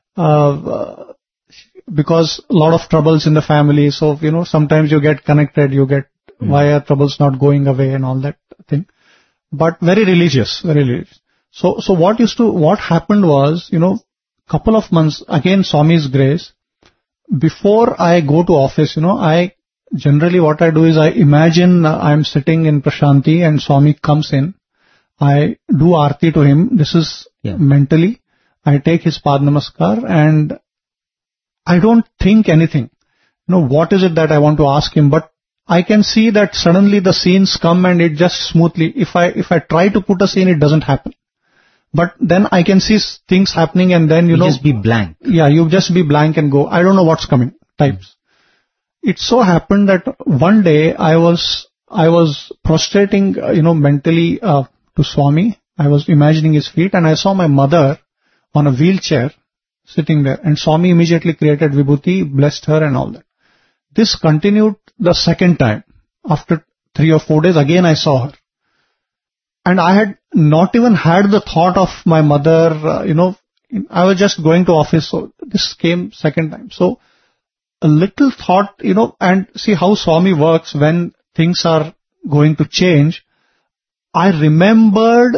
Uh, because a lot of troubles in the family. So, you know, sometimes you get connected, you get mm-hmm. why are troubles not going away and all that thing. But very religious, very religious. So, so what used to, what happened was, you know, couple of months, again, Swami's grace, before I go to office, you know, I, generally what I do is I imagine uh, I'm sitting in Prashanti and Swami comes in. I do Aarti to him. This is yeah. mentally. I take his Pad Namaskar and I don't think anything. You know, what is it that I want to ask him? But I can see that suddenly the scenes come and it just smoothly, if I, if I try to put a scene, it doesn't happen. But then I can see things happening and then, you, you know. just be blank. Yeah, you just be blank and go, I don't know what's coming, types. Mm. It so happened that one day I was, I was prostrating, uh, you know, mentally, uh, to Swami. I was imagining his feet and I saw my mother on a wheelchair sitting there and Swami immediately created Vibhuti, blessed her and all that. This continued the second time. After three or four days, again I saw her. And I had not even had the thought of my mother, uh, you know, I was just going to office. So this came second time. So a little thought, you know, and see how Swami works when things are going to change. I remembered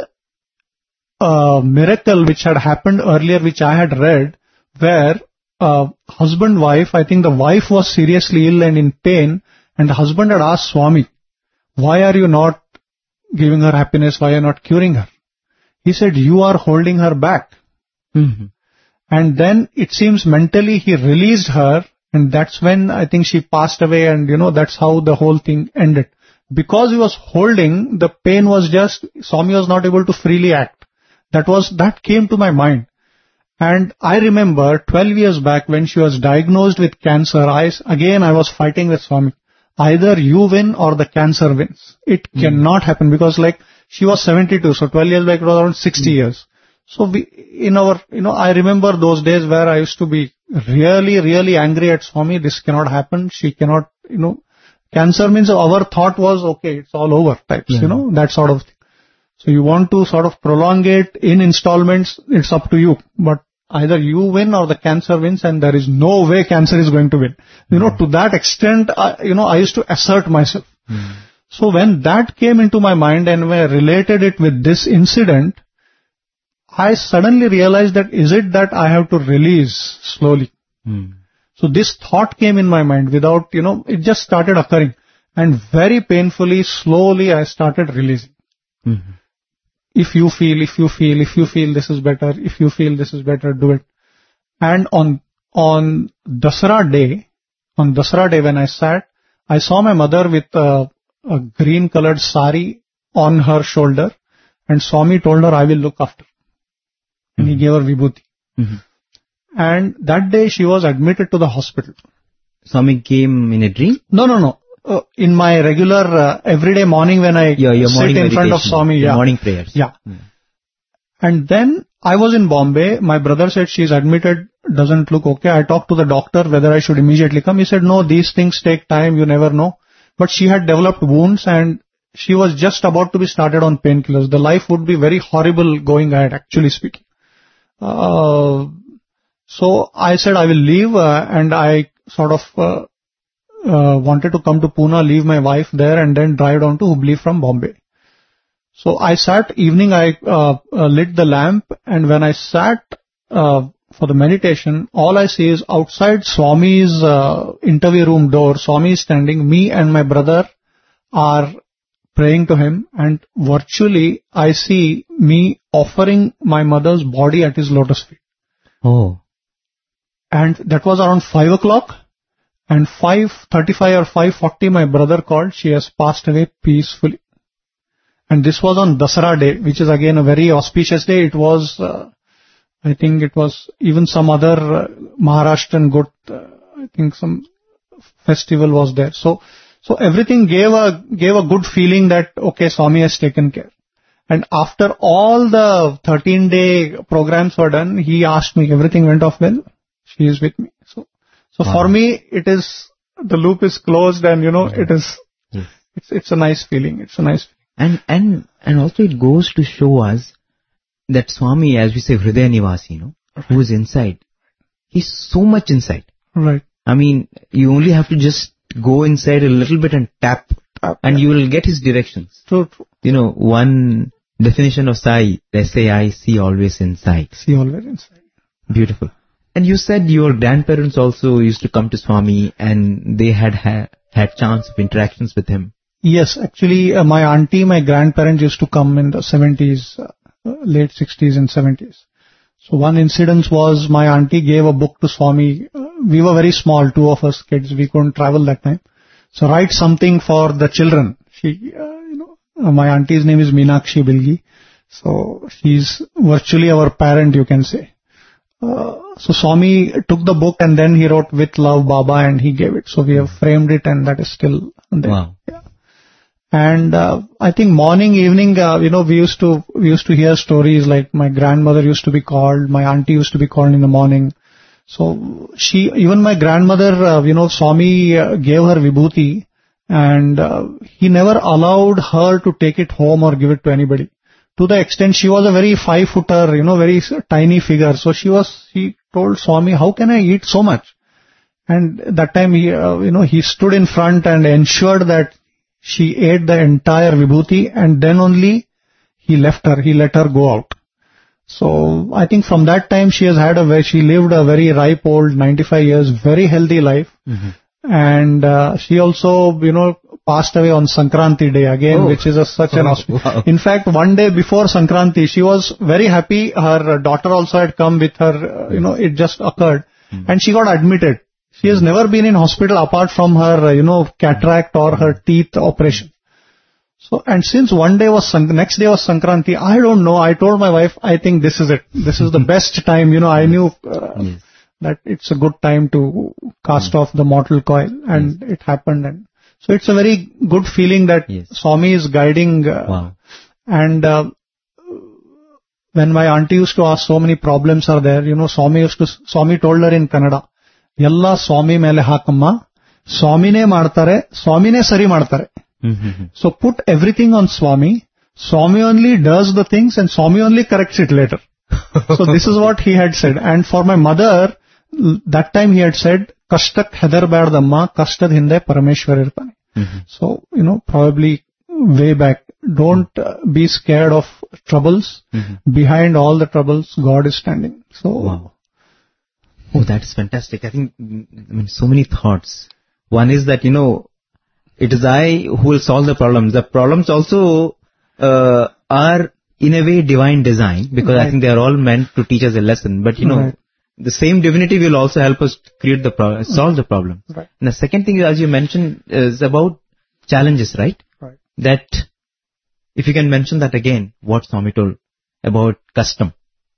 a miracle which had happened earlier, which I had read, where uh, husband, wife, I think the wife was seriously ill and in pain, and the husband had asked Swami, why are you not giving her happiness, why are you not curing her? He said, you are holding her back. Mm-hmm. And then it seems mentally he released her, and that's when I think she passed away, and you know, that's how the whole thing ended. Because he was holding, the pain was just, Swami was not able to freely act. That was, that came to my mind. And I remember twelve years back when she was diagnosed with cancer, I, again I was fighting with Swami. Either you win or the cancer wins. It mm. cannot happen because like she was seventy-two, so twelve years back it was around sixty mm. years. So we, in our, you know, I remember those days where I used to be really, really angry at Swami. This cannot happen. She cannot, you know, cancer means our thought was, okay, it's all over types, yeah. you know, that sort of thing. So you want to sort of prolong it in installments, it's up to you. But either you win or the cancer wins, and there is no way cancer is going to win. You mm. know, to that extent, I, you know, I used to assert myself. Mm. So when that came into my mind and when I related it with this incident, I suddenly realized that is it that I have to release slowly? Mm. So this thought came in my mind without, you know, it just started occurring. And very painfully, slowly I started releasing. Mm-hmm. If you feel, if you feel, if you feel this is better, if you feel this is better, do it. And on, on Dasara day, on Dasara day when I sat, I saw my mother with a, a green colored sari on her shoulder, and Swami told her, I will look after. And mm-hmm. he gave her Vibhuti. Mm-hmm. And that day she was admitted to the hospital. Swami came in a dream? No, no, no. uh, in my regular uh, everyday morning when I Your, your sit morning in front of meditation, Swami. your Yeah. morning prayers. Yeah. Mm. And then I was in Bombay. My brother said she's admitted, doesn't look okay. I talked to the doctor whether I should immediately come. He said, no, these things take time. You never know. But she had developed wounds and she was just about to be started on painkillers. The life would be very horrible going ahead, actually speaking. Uh, so I said I will leave uh, and I sort of uh, uh, wanted to come to Pune, leave my wife there and then drive down to Hubli from Bombay. So I sat, evening I uh, uh, lit the lamp and when I sat uh, for the meditation, all I see is outside Swami's uh, interview room door, Swami is standing, me and my brother are praying to him and virtually I see me offering my mother's body at his lotus feet. Oh. And that was around five o'clock and five thirty-five or five forty my brother called, she has passed away peacefully. And this was on Dasara day, which is again a very auspicious day. It was, uh, I think it was even some other uh, Maharashtrian good, uh, I think some festival was there. So, so everything gave a, gave a good feeling that, okay, Swami has taken care. And after all the thirteen day programs were done, he asked me, everything went off well. She is with me. So, so Wow. for me, it is, the loop is closed and you know, Yeah. it is, Yes. it's, it's a nice feeling. It's a nice feeling. And, and, and also it goes to show us that Swami, as we say, Hridaya Nivasi, you know, who is inside. He's so much inside. Right. I mean, you only have to just go inside a little bit and tap, Tap, and yeah. you will get his directions. True, true. You know, one definition of Sai, they say, I see always inside. See always inside. Beautiful. And you said your grandparents also used to come to Swami and they had ha- had chance of interactions with him. Yes, actually, uh, my auntie, my grandparents used to come in the seventies, uh, late sixties and seventies. So one incident was my auntie gave a book to Swami. Uh, we were very small, two of us kids. We couldn't travel that time. So write something for the children. She, uh, you know, uh, my auntie's name is Meenakshi Bilgi. So she's virtually our parent, you can say. Uh, so Swami took the book and then he wrote "With Love Baba" and he gave it. So we have framed it and that is still there. Wow. Yeah. And uh, I think morning, evening, uh, you know, we used to we used to hear stories like my grandmother used to be called, my auntie used to be called in the morning. So she, even my grandmother, uh, you know, Swami uh, gave her vibhuti, and uh, he never allowed her to take it home or give it to anybody. To the extent she was a very five footer, you know, very tiny figure. So she was, she told Swami, "How can I eat so much?" And that time he, uh, you know, he stood in front and ensured that she ate the entire vibhuti, and then only he left her, he let her go out. So I think from that time she has had a very, she lived a very ripe old ninety-five years, very healthy life. Mm-hmm. And uh, she also, you know, passed away on Sankranti day again, oh. which is a, such an oh, auspicious. wow. In fact, one day before Sankranti, she was very happy. Her daughter also had come with her, uh, you know, it just occurred. Mm-hmm. And she got admitted. She has never been in hospital apart from her, uh, you know, cataract or her teeth operation. So, and since one day was, next day was Sankranti, I don't know, I told my wife, I think this is it. This is the best time, you know, I knew uh, yes. that it's a good time to cast mm. off the mortal coil, and yes. it happened. And so it's a very good feeling that yes. Swami is guiding. Uh, wow. And uh, when my auntie used to ask so many problems are there, you know, Swami used to, Swami told her in Kannada, Yalla Swami mele hakamma, Swamine ಮಾಡ್ತಾರೆ, Swamine sari ಮಾಡ್ತಾರೆ. Mm-hmm. So put everything on Swami. Swami only does the things and Swami only corrects it later. So this is what he had said. And for my mother, that time he had said, Kashtak hedarbardamma, Kashtad hinde Parameshwar irtane. Mm-hmm. So, you know, probably way back, don't uh, be scared of troubles. Mm-hmm. Behind all the troubles, God is standing. So, wow. Oh, that's fantastic. I think, I mean, so many thoughts. One is that, you know, it is I who will solve the problems. The problems also uh, are in a way divine design, because right. I think they are all meant to teach us a lesson. But you know, right. the same divinity will also help us create the pro- solve the problem. Right. And the second thing, as you mentioned, is about challenges, right? Right. That if you can mention that again, what Swami told about custom,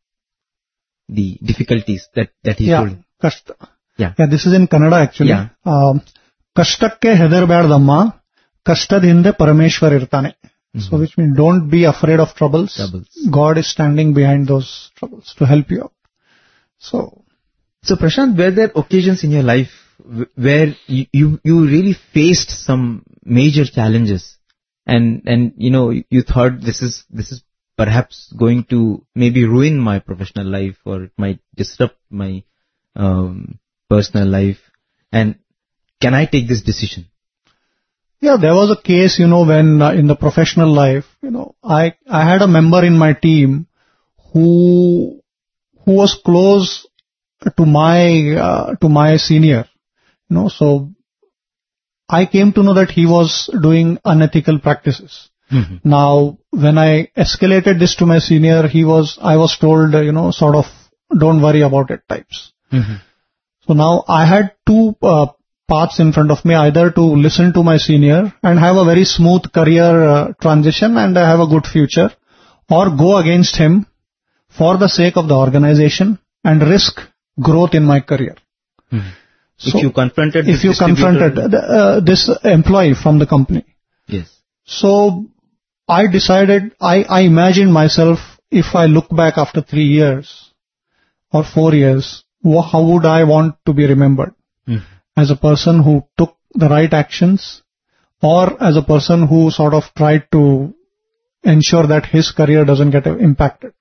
the difficulties that that he yeah, told. Kashta. Yeah. Yeah, this is in Kannada actually. Yeah. Um, Kashtakke hedarbyadamma, kashtad hinde Parameshwar irtane. Mm-hmm. So which means don't be afraid of troubles. troubles. God is standing behind those troubles to help you out. So, so Prashant, were there occasions in your life where you, you, you really faced some major challenges and, and, you know, you thought this is, this is perhaps going to maybe ruin my professional life or it might disrupt my, um, personal life, and can I take this decision? Yeah, there was a case, you know, when uh, in the professional life, you know, I, I had a member in my team who, who was close to my, uh, to my senior, you know, so I came to know that he was doing unethical practices. Mm-hmm. Now, when I escalated this to my senior, he was, I was told, uh, you know, sort of, don't worry about it types. Mm-hmm. So now I had two, uh, paths in front of me, either to listen to my senior and have a very smooth career uh, transition and have a good future, or go against him for the sake of the organization and risk growth in my career. Hmm. So if you confronted if you confronted the, uh, this employee from the company. Yes. So I decided, I, I imagined myself, if I look back after three years or four years, how would I want to be remembered? Hmm. As a person who took the right actions, or as a person who sort of tried to ensure that his career doesn't get impacted.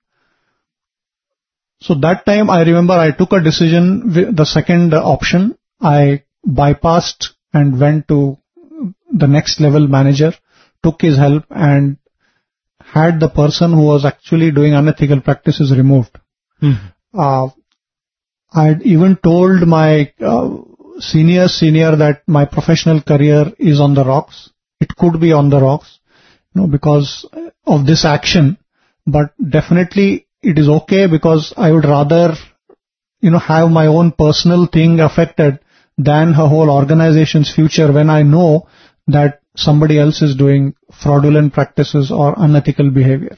So that time I remember I took a decision, the second option, I bypassed and went to the next level manager, took his help and had the person who was actually doing unethical practices removed. Mm-hmm. Uh, I had even told my uh, senior senior that my professional career is on the rocks. It could be on the rocks, you know, because of this action, but definitely it is okay because I would rather, you know, have my own personal thing affected than her whole organization's future when I know that somebody else is doing fraudulent practices or unethical behavior.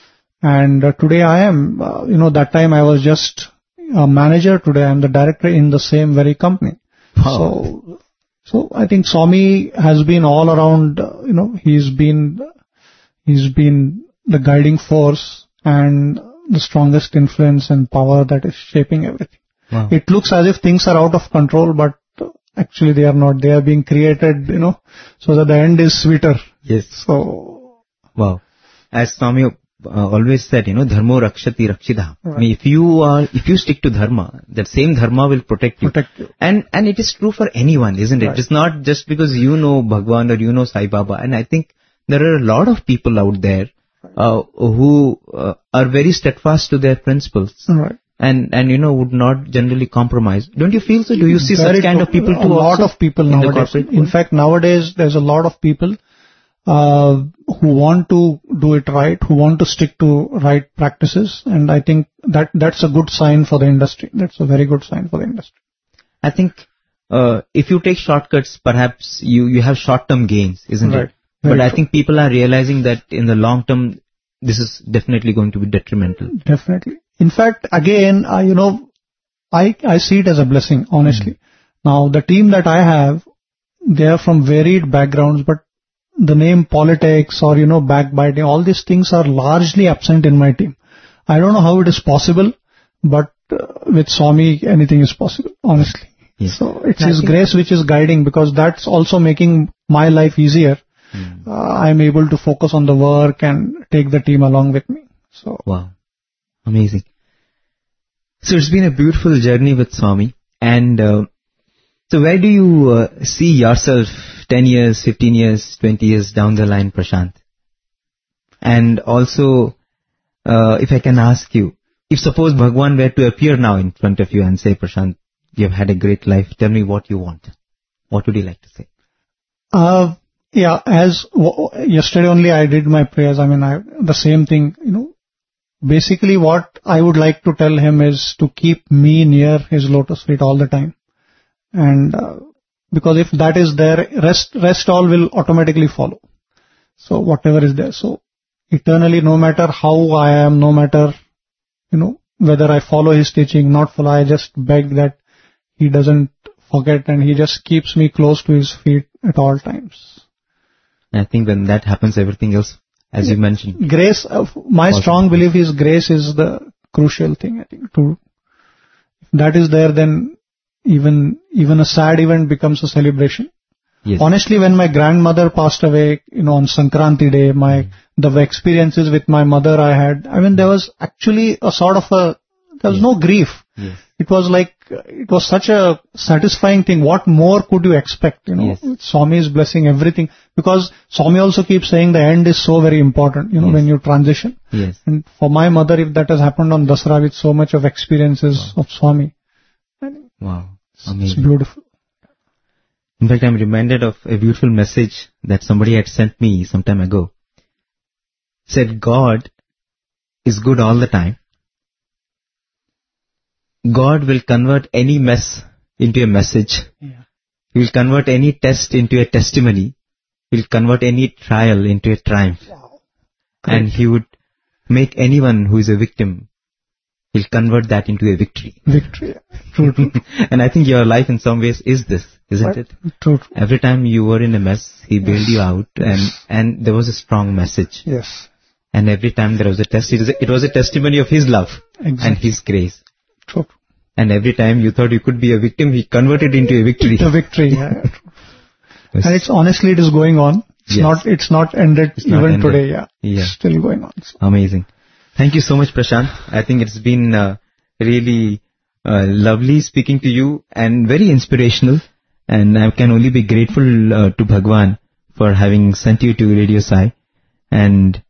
And uh, today I am, uh, you know, that time I was just a manager. Today I am the director in the same very company. Wow. So, so I think Swami has been all around, uh, you know, he's been, he's been the guiding force and the strongest influence and power that is shaping everything. Wow. It looks as if things are out of control, but actually they are not. They are being created, you know, so that the end is sweeter. Yes. So, wow. As Swami Uh, always said, you know, dharmo rakshati rakshita. Right. I mean, if you are, if you stick to dharma, that same dharma will protect you. Protect you. And, and it is true for anyone, isn't it? Right. It's not just because you know Bhagwan or you know Sai Baba. And I think there are a lot of people out there, uh, who uh, are very steadfast to their principles. Right. And, and, you know, would not generally compromise. Don't you feel so? Do you see very such kind of people too? A lot of people in nowadays. In world? fact, nowadays there's a lot of people Uh, who want to do it right, who want to stick to right practices, and I think that that's a good sign for the industry. That's a very good sign for the industry. I think uh, if you take shortcuts, perhaps you, you have short-term gains, isn't right. it? Very but true. I think people are realizing that in the long term, this is definitely going to be detrimental. Definitely. In fact, again, uh, you know, I, I see it as a blessing, honestly. Mm-hmm. Now, the team that I have, they are from varied backgrounds, but the name politics or, you know, backbiting, all these things are largely absent in my team. I don't know how it is possible, but uh, with Swami, anything is possible, honestly. Yes. So it's His grace which is guiding, because that's also making my life easier. Mm. Uh, I'm able to focus on the work and take the team along with me. So wow. Amazing. So it's been a beautiful journey with Swami. And uh, so where do you uh, see yourself ten years, fifteen years, twenty years down the line, Prashant? And also, uh, if I can ask you, if suppose Bhagwan were to appear now in front of you and say, Prashant, you have had a great life, tell me what you want. What would you like to say? Uh, yeah, as w- yesterday only I did my prayers. I mean, I, the same thing, you know, basically what I would like to tell him is to keep me near his lotus feet all the time. And, uh, because if that is there, rest, rest all will automatically follow. So whatever is there. So eternally, no matter how I am, no matter, you know, whether I follow his teaching, not follow, I just beg that he doesn't forget, and he just keeps me close to his feet at all times. I think when that happens, everything else, as you mentioned. Grace, uh, my Awesome. strong belief is grace is the crucial thing, I think. To, if that is there, then even, even a sad event becomes a celebration. Yes. Honestly, when my grandmother passed away, you know, on Sankranti Day, my, the experiences with my mother I had, I mean, there was actually a sort of a, there was Yes. no grief. Yes. It was like, it was such a satisfying thing. What more could you expect, you know? Yes. Swami's blessing, everything. Because Swami also keeps saying the end is so very important, you know, Yes. when you transition. Yes. And for my mother, if that has happened on Dasara with so much of experiences Wow. of Swami, Wow. it's Amazing. beautiful. In fact, I'm reminded of a beautiful message that somebody had sent me some time ago. Said God is good all the time. God will convert any mess into a message. Yeah. He will convert any test into a testimony. He will convert any trial into a triumph. And He would make anyone who is a victim, He'll convert that into a victory. Victory. True, true. And I think your life in some ways is this, isn't Right. it? True, true. Every time you were in a mess, He bailed you out, and, and there was a strong message. Yes. And every time there was a test, it was a, it was a testimony of His love Exactly. and His grace. True. And every time you thought you could be a victim, He converted into a victory. The victory. Yeah. Yes. And it's honestly, it is going on. It's Yes. not, it's not ended It's not even ended. today. Yeah. Yeah. It's still going on. So, Amazing. Thank you so much, Prashant. I think it's been uh, really uh, lovely speaking to you and very inspirational. And I can only be grateful uh, to Bhagwan for having sent you to Radio Sai. And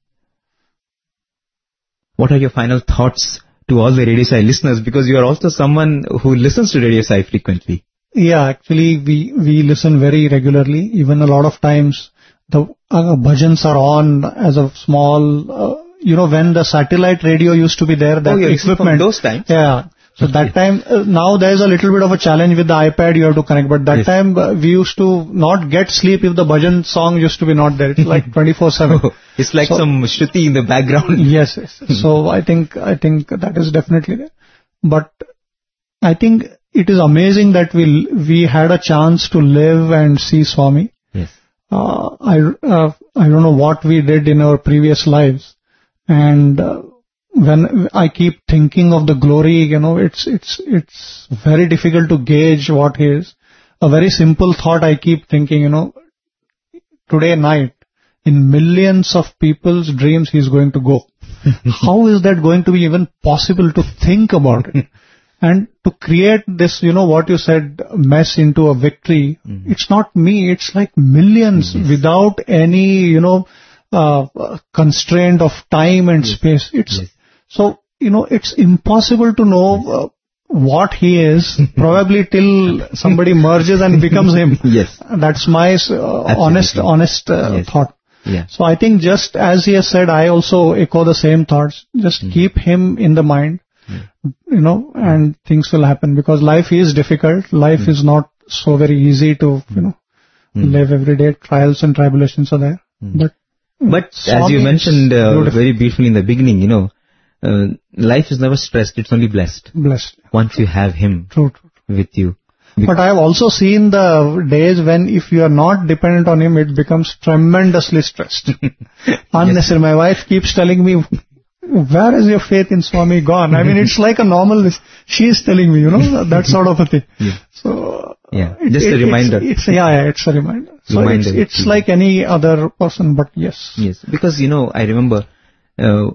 what are your final thoughts to all the Radio Sai listeners? Because you are also someone who listens to Radio Sai frequently. yeah, actually, we, we listen very regularly. Even a lot of times, the uh, bhajans are on as a small, uh, you know, when the satellite radio used to be there, that Oh, yeah, it's from equipment. those times? Yeah. So Okay. that time, uh, now there is a little bit of a challenge with the iPad you have to connect, but that Yes. time uh, we used to not get sleep if the bhajan song used to be not there. It's like twenty-four seven. Oh, it's like So- some Shruti in the background. Yes, yes. So I think, I think that is definitely there. But I think it is amazing that we, we had a chance to live and see Swami. Yes. Uh, I, uh, I don't know what we did in our previous lives. And, uh, when I keep thinking of the glory, you know, it's, it's, it's very difficult to gauge what he is. A very simple thought I keep thinking, you know, today night, in millions of people's dreams he's going to go. How is that going to be even possible to think about it? And to create this, you know, what you said, mess into a victory, Mm-hmm. it's not me, it's like millions Yes. without any, you know, uh, constraint of time and Yes. space. It's, Yes. so, you know, it's impossible to know uh, what he is, probably till somebody merges and becomes him. Yes. That's my uh, honest, honest uh, Yes. thought. Yeah. So I think just as he has said, I also echo the same thoughts. Just Mm. keep him in the mind, Mm. you know, and things will happen, because life is difficult. Life Mm. is not so very easy to, you know, Mm. live every day. Trials and tribulations are there. Mm. But, But as Swami you is mentioned uh, beautiful. very beautifully in the beginning, you know, uh, life is never stressed, it's only blessed. Blessed. Once you have Him True, true. with you. But I have also seen the days when if you are not dependent on him, it becomes tremendously stressed. Unnecessary. My wife keeps telling me, where is your faith in Swami gone? I mean, it's like a normal, she is telling me, you know, that sort of a thing. Yeah. So, Yeah, it- just a it- reminder. It's, it's, yeah, yeah, it's a reminder. So Reminder. it's, it's like any other person, but yes. Yes, because, you know, I remember, uh,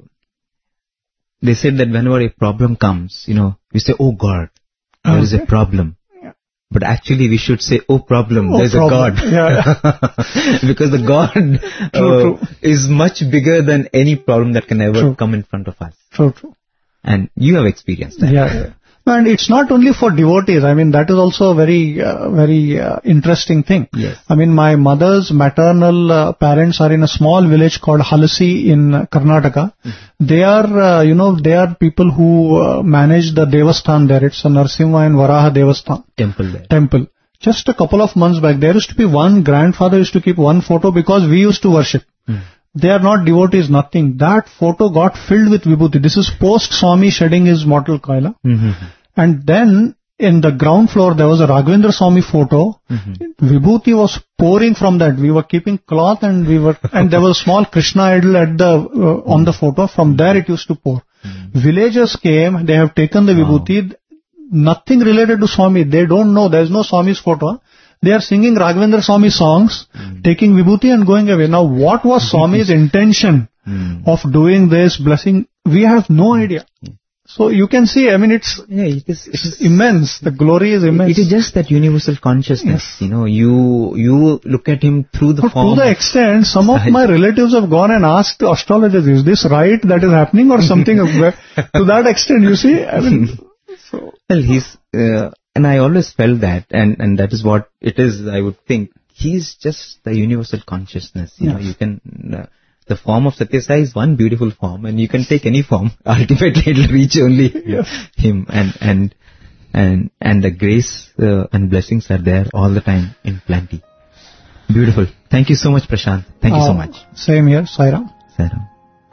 they said that whenever a problem comes, you know, we say, oh God, there is a Okay. problem. Yeah. But actually we should say, oh problem, Oh, there's problem. a God. Yeah, Because the God True, uh, is much bigger than any problem that can ever True. come in front of us. True, true. And you have experienced that. Yeah, yeah. And it's not only for devotees. I mean, that is also a very, uh, very uh, interesting thing. Yes. I mean, my mother's maternal uh, parents are in a small village called Halasi in uh, Karnataka. Mm-hmm. They are, uh, you know, they are people who uh, manage the Devasthan there. It's a Narsimha and Varaha Devasthan Temple there. temple. Just a couple of months back, there used to be one grandfather used to keep one photo because we used to worship. Mm. They are not devotees, nothing. That photo got filled with vibhuti. This is post Swami shedding his mortal coil. Mm-hmm. And then in the ground floor, there was a Raghavendra Swami photo. Mm-hmm. Vibhuti was pouring from that. We were keeping cloth and we were, and there was a small Krishna idol at the, uh, on the photo. From there it used to pour. Mm-hmm. Villagers came, they have taken the wow. Vibhuti. Nothing related to Swami. They don't know. There is no Swami's photo. They are singing Raghavendra Swami songs, mm. taking Vibhuti and going away. Now, what was Swami's intention mm. of doing this, blessing? We have no idea. Yeah. So you can see, I mean, it's, yeah, it is, it is immense. The glory is immense. It is just that universal consciousness. Yes. You know, you you look at him through the but form. To the extent, some of my relatives have gone and asked astrologers, is this right that is happening or something? To that extent, you see, I mean, so. Well, he's, uh, and I always felt that, and, and that is what it is, I would think. He's just the universal consciousness. You yes. know, you can, uh, the form of Satya Sai is one beautiful form, and you can take any form. Ultimately, it will reach only yes. him, and, and, and, and the grace uh, and blessings are there all the time in plenty. Beautiful. Thank you so much, Prashant. Thank you uh, so much. Same here, Sairam. Sairam.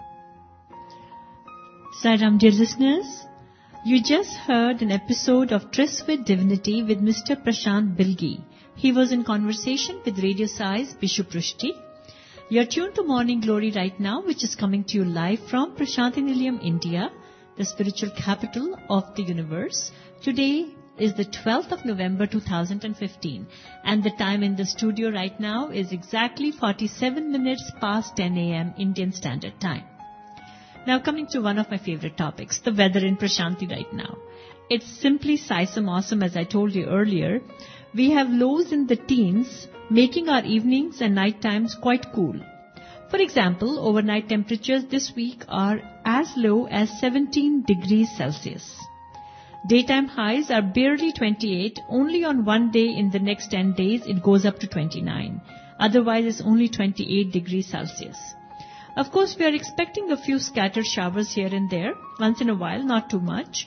Sairam, dear listeners. You just heard an episode of Tryst with Divinity with Mister Prashant Bilgi. He was in conversation with Radio Sai's Bishu Prushti. You're tuned to Morning Glory right now, which is coming to you live from Prashantinilayam, India, the spiritual capital of the universe. Today is the twelfth of November two thousand fifteen, and the time in the studio right now is exactly forty-seven minutes past ten a.m. Indian Standard Time. Now coming to one of my favorite topics, the weather in Prashanti right now. It's simply sighsome awesome, as I told you earlier. We have lows in the teens, making our evenings and night times quite cool. For example, overnight temperatures this week are as low as seventeen degrees Celsius. Daytime highs are barely twenty-eight. Only on one day in the next ten days it goes up to twenty-nine. Otherwise it's only twenty-eight degrees Celsius. Of course, we are expecting a few scattered showers here and there, once in a while, not too much.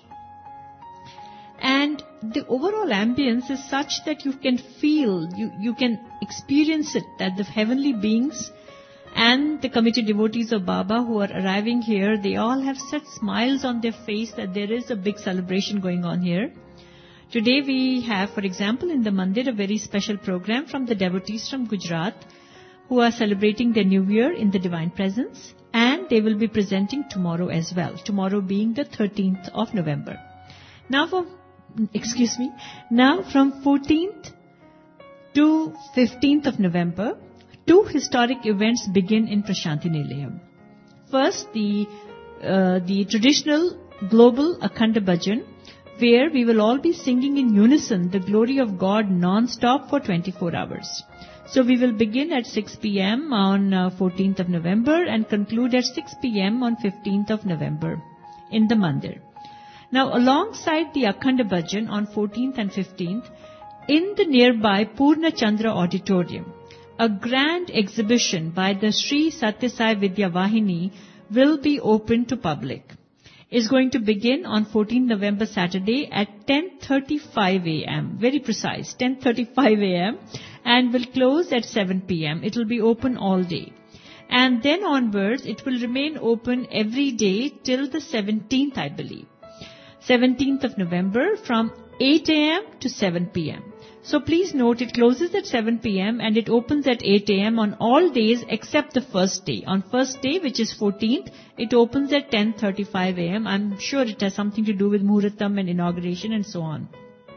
And the overall ambience is such that you can feel, you, you can experience it, that the heavenly beings and the committed devotees of Baba who are arriving here, they all have such smiles on their face that there is a big celebration going on here. Today we have, for example, in the Mandir, a very special program from the devotees from Gujarat, who are celebrating their new year in the divine presence, and they will be presenting tomorrow as well, tomorrow being the thirteenth of November. Now from, excuse me, now from fourteenth to fifteenth of November, two historic events begin in Prashantinilayam. First, the, uh, the traditional global Akhanda Bhajan, where we will all be singing in unison the glory of God non-stop for twenty-four hours. So we will begin at six p.m. on uh, fourteenth of November and conclude at six p.m. on fifteenth of November in the Mandir. Now, alongside the Akhanda Bhajan on fourteenth and fifteenth, in the nearby Purna Chandra Auditorium, a grand exhibition by the Sri Satya Sai Vidya Vahini will be open to public. Is going to begin on fourteenth November Saturday at ten thirty-five a.m. Very precise, ten thirty-five a.m. and will close at seven p.m. It will be open all day. And then onwards, it will remain open every day till the seventeenth, I believe. seventeenth of November from eight a.m. to seven p.m. So please note, it closes at seven p.m. and it opens at eight a.m. on all days except the first day. On first day, which is fourteenth, it opens at ten thirty-five a.m. I'm sure it has something to do with Muhurtam and inauguration and so on.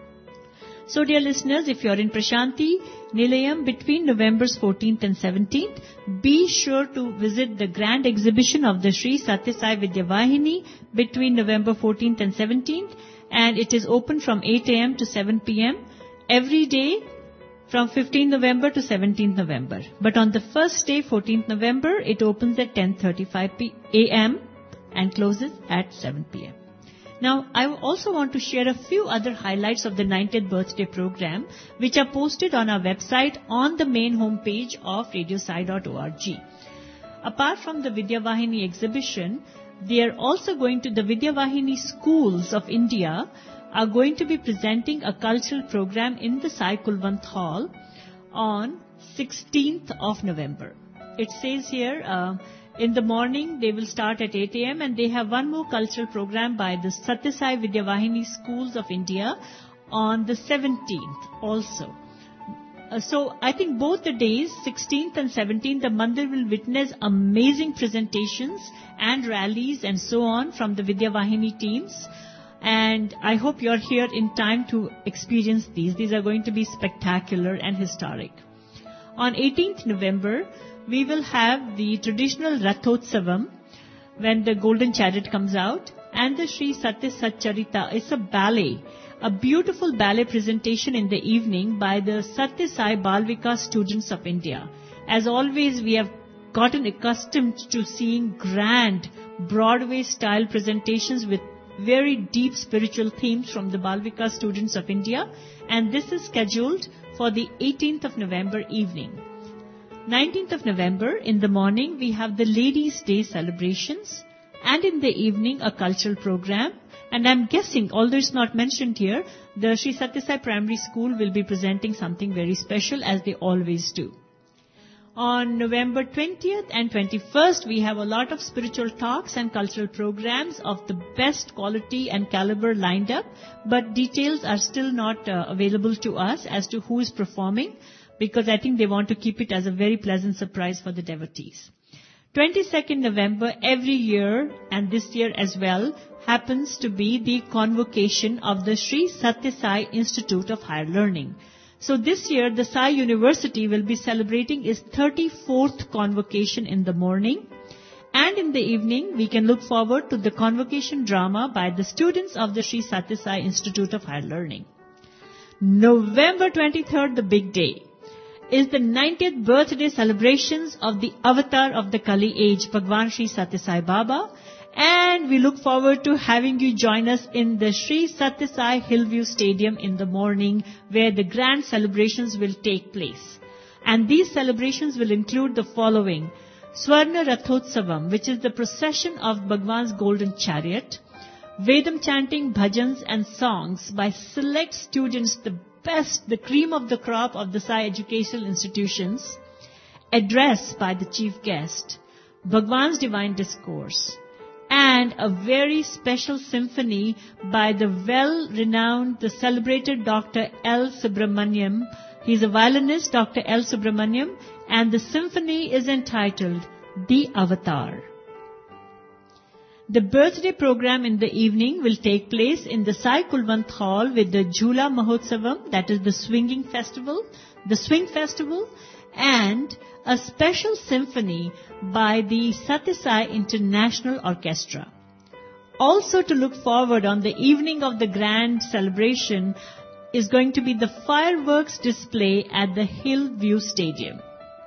So dear listeners, if you're in Prashanti Nilayam between November's fourteenth and seventeenth, be sure to visit the grand exhibition of the Sri Satya Sai Vidya Vahini between November fourteenth and seventeenth, and it is open from eight a.m. to seven p.m. every day from fifteenth November to seventeenth November. But on the first day, fourteenth November, it opens at ten thirty-five a.m. and closes at seven p.m. Now, I also want to share a few other highlights of the ninetieth birthday program, which are posted on our website on the main homepage of radio sai dot org. Apart from the Vidya Vahini exhibition, they are also going to the Vidya Vahini schools of India are going to be presenting a cultural program in the Sai Kulwant Hall on sixteenth of November. It says here, uh, in the morning they will start at eight a.m. and they have one more cultural program by the Satya Sai Vidya Vahini schools of India on the seventeenth also. Uh, so I think both the days, sixteenth and seventeenth, the mandir will witness amazing presentations and rallies and so on from the Vidya Vahini teams. And I hope you're here in time to experience these. These are going to be spectacular and historic. On eighteenth November, we will have the traditional Rathotsavam when the Golden Chariot comes out, and the Sri Satya Sat Charita. It's a ballet, a beautiful ballet presentation in the evening by the Satya Sai Bal Vikas students of India. As always, we have gotten accustomed to seeing grand Broadway-style presentations with very deep spiritual themes from the Bal Vikas students of India, and this is scheduled for the eighteenth of November evening. nineteenth of November, in the morning, we have the Ladies' Day celebrations, and in the evening, a cultural program. And I'm guessing, although it's not mentioned here, the Sri Satya Sai Primary School will be presenting something very special, as they always do. On November twentieth and twenty-first, we have a lot of spiritual talks and cultural programs of the best quality and caliber lined up, but details are still not uh, available to us as to who is performing, because I think they want to keep it as a very pleasant surprise for the devotees. twenty-second November every year, and this year as well, happens to be the convocation of the Sri Satya Sai Institute of Higher Learning. So this year, the Sai University will be celebrating its thirty-fourth convocation in the morning. And in the evening, we can look forward to the convocation drama by the students of the Sri Satya Sai Institute of Higher Learning. November twenty-third, the big day, is the ninetieth birthday celebrations of the avatar of the Kali age, Bhagwan Sri Satya Sai Baba. And we look forward to having you join us in the Sri Satya Sai Hillview Stadium in the morning, where the grand celebrations will take place. And these celebrations will include the following: Swarna Rathotsavam, which is the procession of Bhagwan's Golden Chariot; Vedam chanting, bhajans and songs by select students, the best, the cream of the crop of the Sai educational institutions; address by the chief guest; Bhagwan's divine discourse; and a very special symphony by the well-renowned, the celebrated Doctor L. Subramaniam. He's a violinist, Doctor L. Subramaniam, and the symphony is entitled The Avatar. The birthday program in the evening will take place in the Sai Kulwant Hall with the Jhula Mahotsavam, that is the swinging festival, the swing festival, and a special symphony by the Satya Sai International Orchestra. Also to look forward on the evening of the grand celebration is going to be the fireworks display at the Hillview Stadium.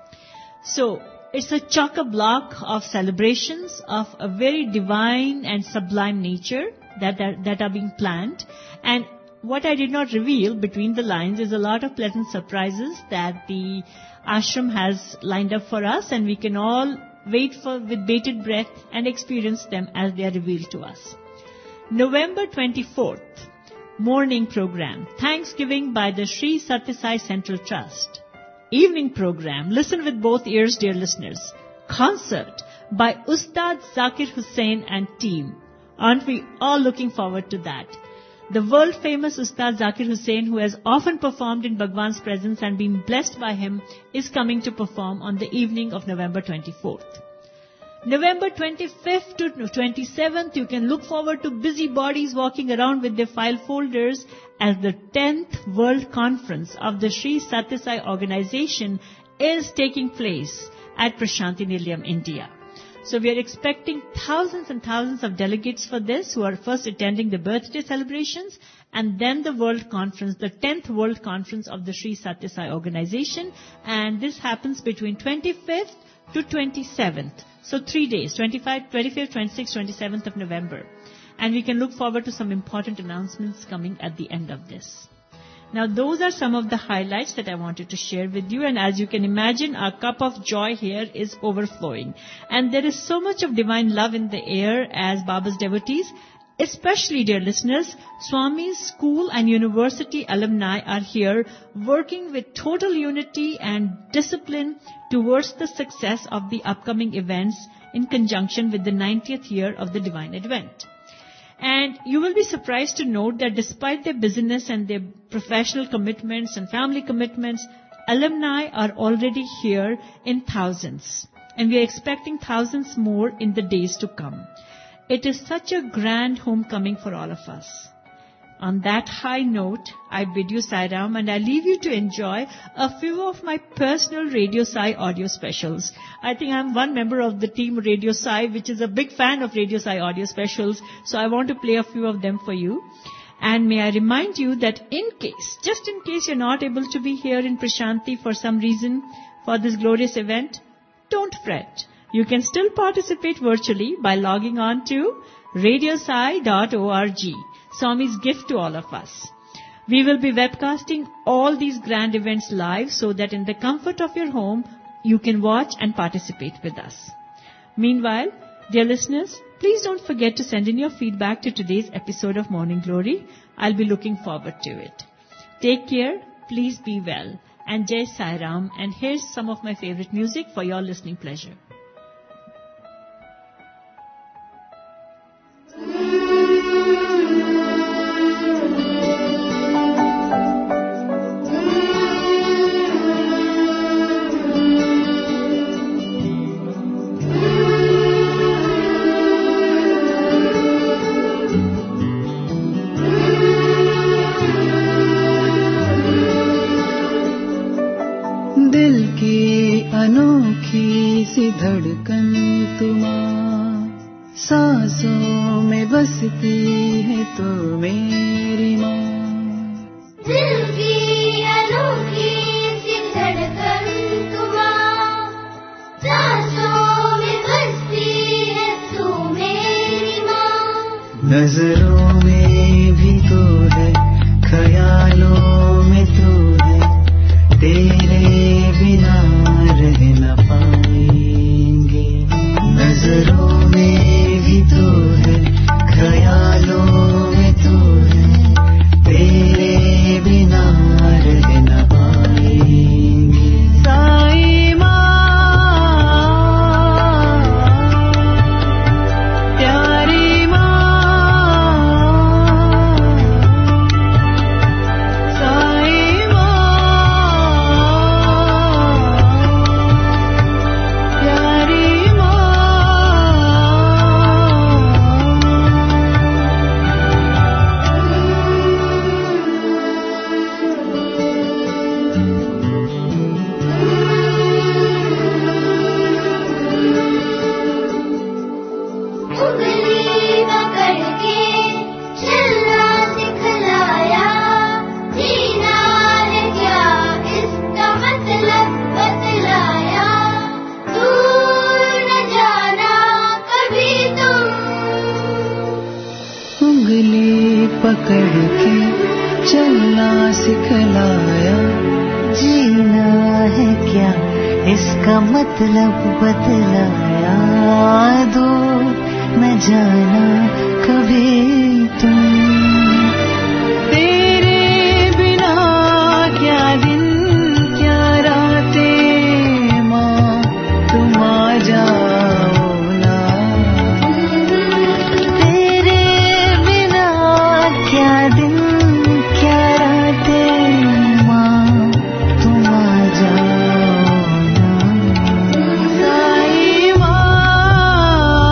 So, it's a chock-a-block of celebrations of a very divine and sublime nature that are, that are being planned. And what I did not reveal between the lines is a lot of pleasant surprises that the ashram has lined up for us, and we can all wait for with bated breath and experience them as they are revealed to us. November twenty-fourth, morning program, Thanksgiving by the Sri Satya Sai Central Trust. Evening program, listen with both ears, dear listeners. Concert by Ustad Zakir Hussain and team. Aren't we all looking forward to that? The world-famous Ustad Zakir Hussain, who has often performed in Bhagwan's presence and been blessed by him, is coming to perform on the evening of November twenty-fourth. November twenty-fifth to twenty-seventh, you can look forward to busybodies walking around with their file folders as the tenth World Conference of the Sri Satya Sai organization is taking place at Prashanti Nilayam, India. So we are expecting thousands and thousands of delegates for this, who are first attending the birthday celebrations and then the World Conference, the tenth World Conference of the Sri Satya Sai organization. And this happens between twenty-fifth to twenty-seventh. So three days, twenty-fifth, twenty-sixth, twenty-seventh of November. And we can look forward to some important announcements coming at the end of this. Now, those are some of the highlights that I wanted to share with you. And as you can imagine, our cup of joy here is overflowing. And there is so much of divine love in the air as Baba's devotees. Especially, dear listeners, Swami's school and university alumni are here working with total unity and discipline towards the success of the upcoming events in conjunction with the ninetieth year of the Divine Advent. And you will be surprised to note that despite their busyness and their professional commitments and family commitments, alumni are already here in thousands. And we are expecting thousands more in the days to come. It is such a grand homecoming for all of us. On that high note, I bid you Sai Ram, and I leave you to enjoy a few of my personal Radio Sai audio specials. I think I'm one member of the team Radio Sai, which is a big fan of Radio Sai audio specials, so I want to play a few of them for you. And may I remind you that in case, just in case you're not able to be here in Prashanti for some reason for this glorious event, don't fret. You can still participate virtually by logging on to radio sai dot org. Swami's gift to all of us. We will be webcasting all these grand events live so that in the comfort of your home, you can watch and participate with us. Meanwhile, dear listeners, please don't forget to send in your feedback to today's episode of Morning Glory. I'll be looking forward to it. Take care, please be well, and Jai Sai Ram, and here's some of my favorite music for your listening pleasure. धड़कन तुम्हां सांसों में बसती है तो मेरी माँ। दिल की अनोखी सी धड़कन तुम्हां सांसों में बसती है तो मेरी माँ। नजरों में भी तो है, ख्यालों में तो है, तेरे बिना रह न पाएंगे। नजरों में भी तो है, ख्यालों में तो है, तेरे बिना रह न पाएंगे। साईं माँ, प्यारी माँ, साईं पकड़ के चलना सिखलाया, जीना है क्या इसका मतलब बतलाया, दूर न जाना कभी तुम, तेरे बिना क्या दिन क्या रातें माँ, तुम आ जाओ ना, तेरे बिना क्या दिन क्या रातें माँ, तुम आ जाओ ना। साईं माँ,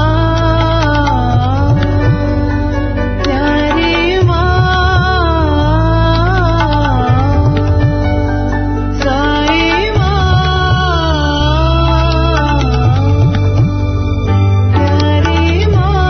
प्यारी माँ, साईं माँ, प्यारी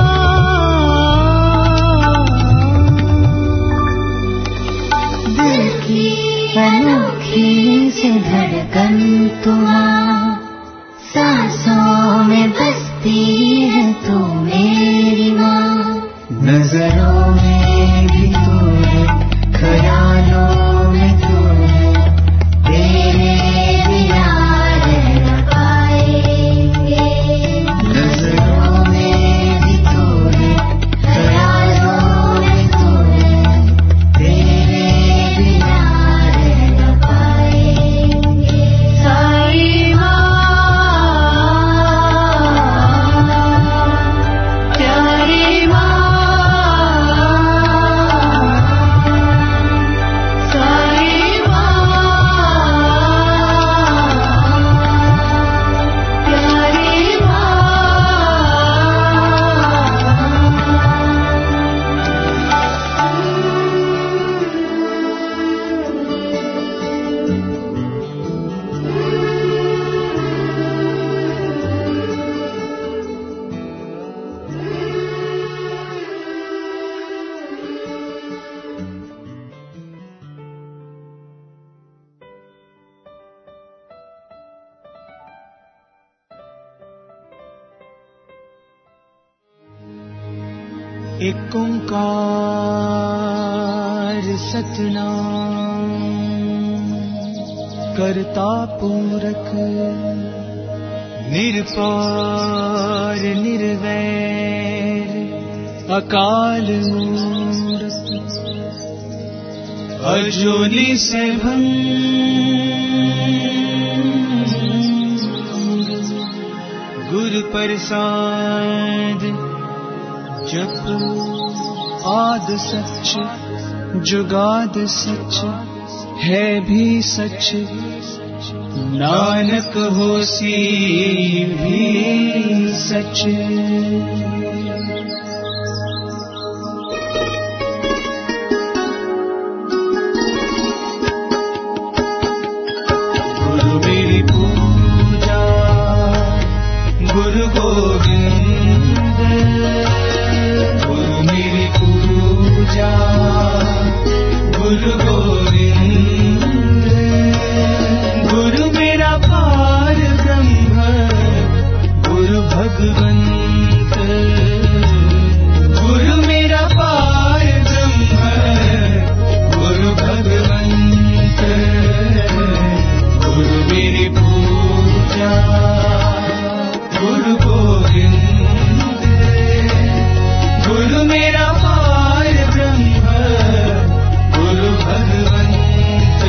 माँ। दिल की अनोखी सी धड़कन तुम्हां सांसों में बसती है तो मेरी माँ। नजरों में भी तो है, ख्यालों में तो है, तेरे बिना रह न पाएंगे। नजरों में भी तो है, ख्यालों में तो है, तेरे बिना रह न पाएंगे। साईं माँ, प्यारी माँ, एक ओंकार सतनाम करता पूरक निरपार निर्वैर अकाल मूरत अजूनी सैभं गुरु प्रसाद जप आद सच जुगाद सच है भी सच नानक होसी भी सच। गुरु मेरी पूजा गुरु गोविंद गुरु मेरी पूजा गुरु गोविंद गुरु मेरा पार ब्रह्म गुरु भगवंत गुरु मेरा पार ब्रह्म गुरु भगवंत गुरु मेरी पूजा गुरु गोविंद गुरु मेरा पार ब्रह्म गुरु भगवंत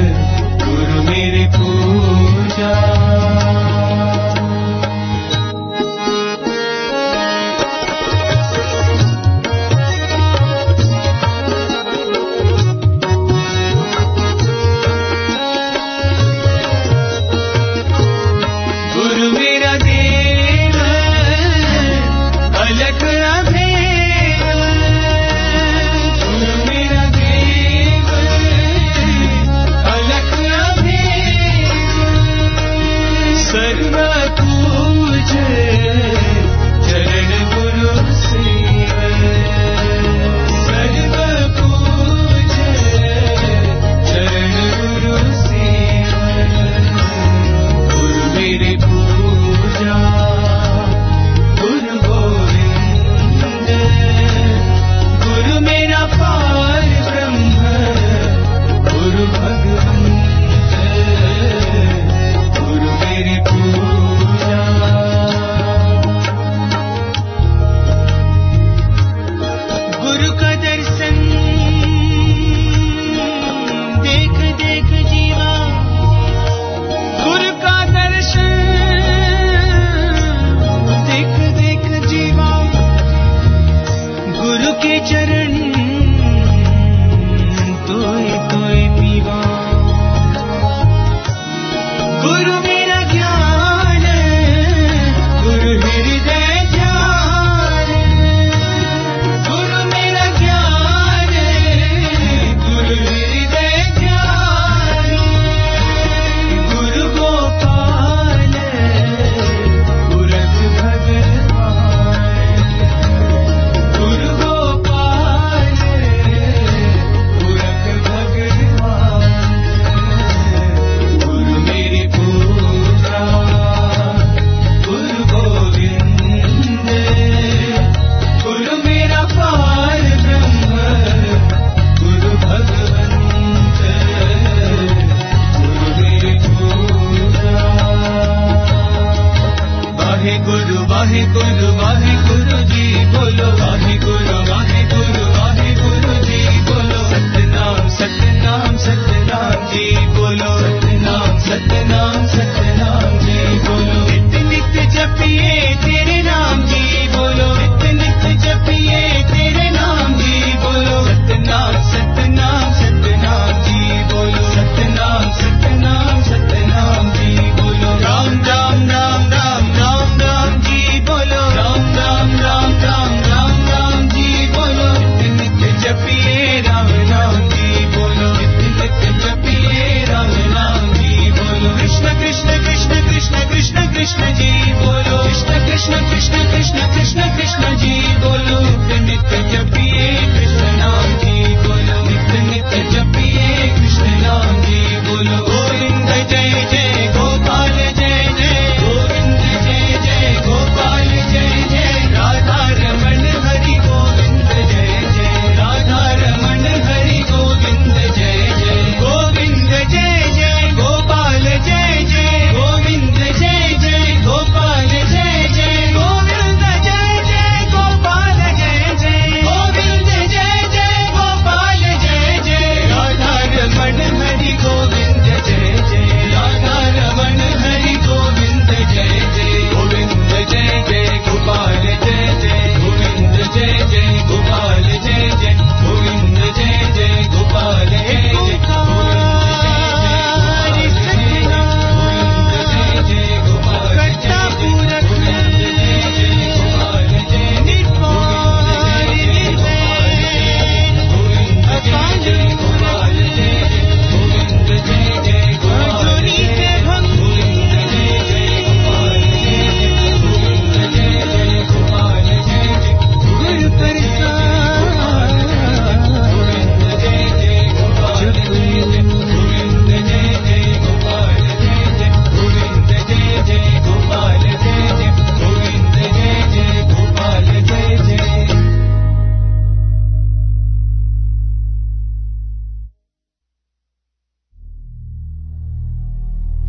गुरु मेरी पूजा।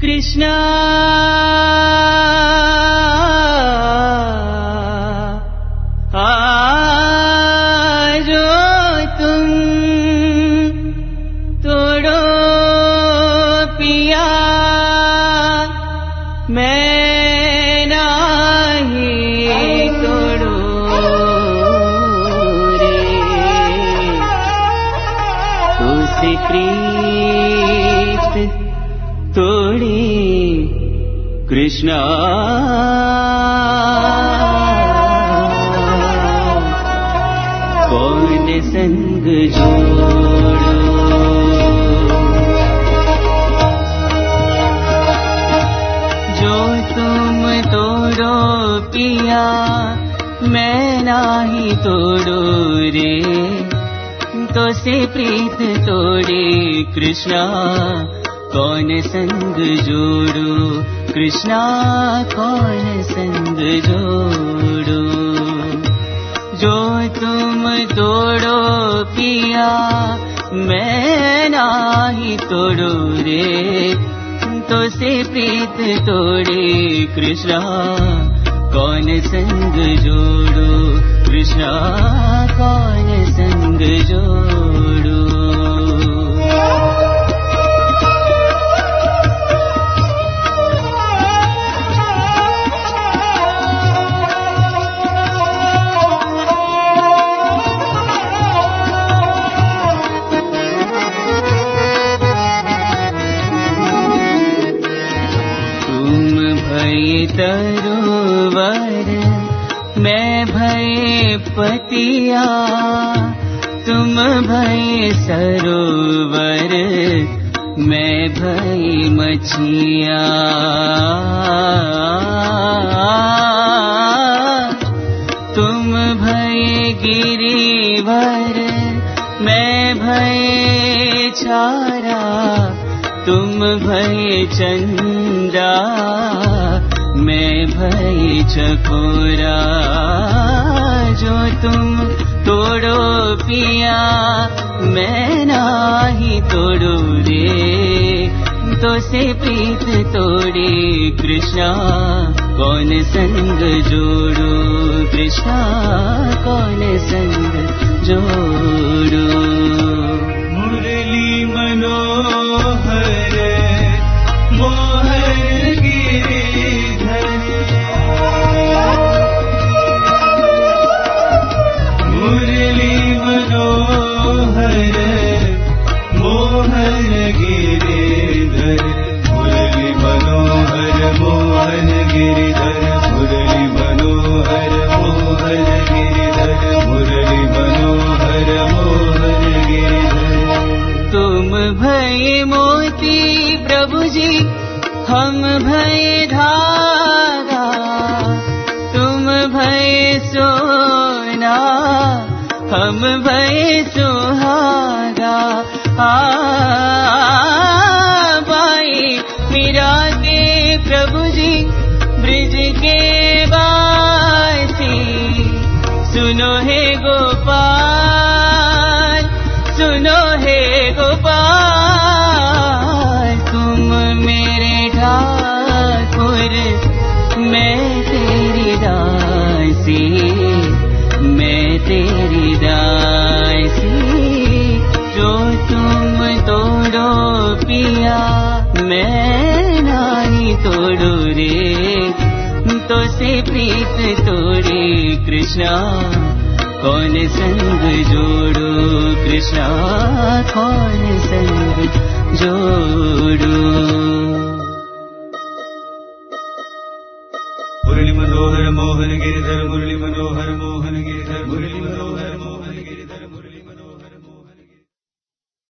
कृष्णा आजो तुम तोड़ो पिया मैं नहीं तोड़ो रे तुझसे प्रीत तोड़ी कृष्णा कौन संग जोड़ो जो तुम तोड़ो पिया मैं नाही तोड़ो रे तो से प्रीत तोड़े कृष्णा कौन संग जोड़ो कृष्णा कौन संग जोड़ो जो तुम तोड़ो पिया मैं नाही तोड़ो रे तो से प्रीत तोड़े कृष्णा कौन संग जोड़ो कृष्णा कौन संग जोड़ो तरोवर मैं भये पतिया तुम भये सरोवर मैं भई मछिया तुम भये गिरिवर मैं भये छारा तुम भये चंदा मैं भई चकोरा जो तुम तोड़ो पिया मैं नाही तोड़ो रे तो से प्रीत तोड़े कृष्णा कौन संग जोड़ो कृष्णा कौन संग जोड़ो मुरली मनोहर मोहन गिरिधर मुरली मनोहर मोहन गिरिधर मुरली मनोहर मोहन गिरिधर मुरली मनोहर मोहन गिरिधर मुरली मनोहर मोहन गिरिधर तुम भये मोती प्रभु जी हम भये धागा तुम भये सोना हम भये सुहागा आ भाई मीरा के प्रभु जी ब्रिज के बासी सुनो हे गोपाल सुनो हे गोपाल तुम मेरे ठाकुर मैं तेरी दासी मैं तेरी दासी जो तुम तोड़ो पिया मैं नहीं तोड़ो रे तो से प्रीत तोड़े कृष्णा कौन संग जोड़ो कृष्णा कौन संग जोड़ो मुरली मनोहर मोहन गिरिधर मुरली मनोहर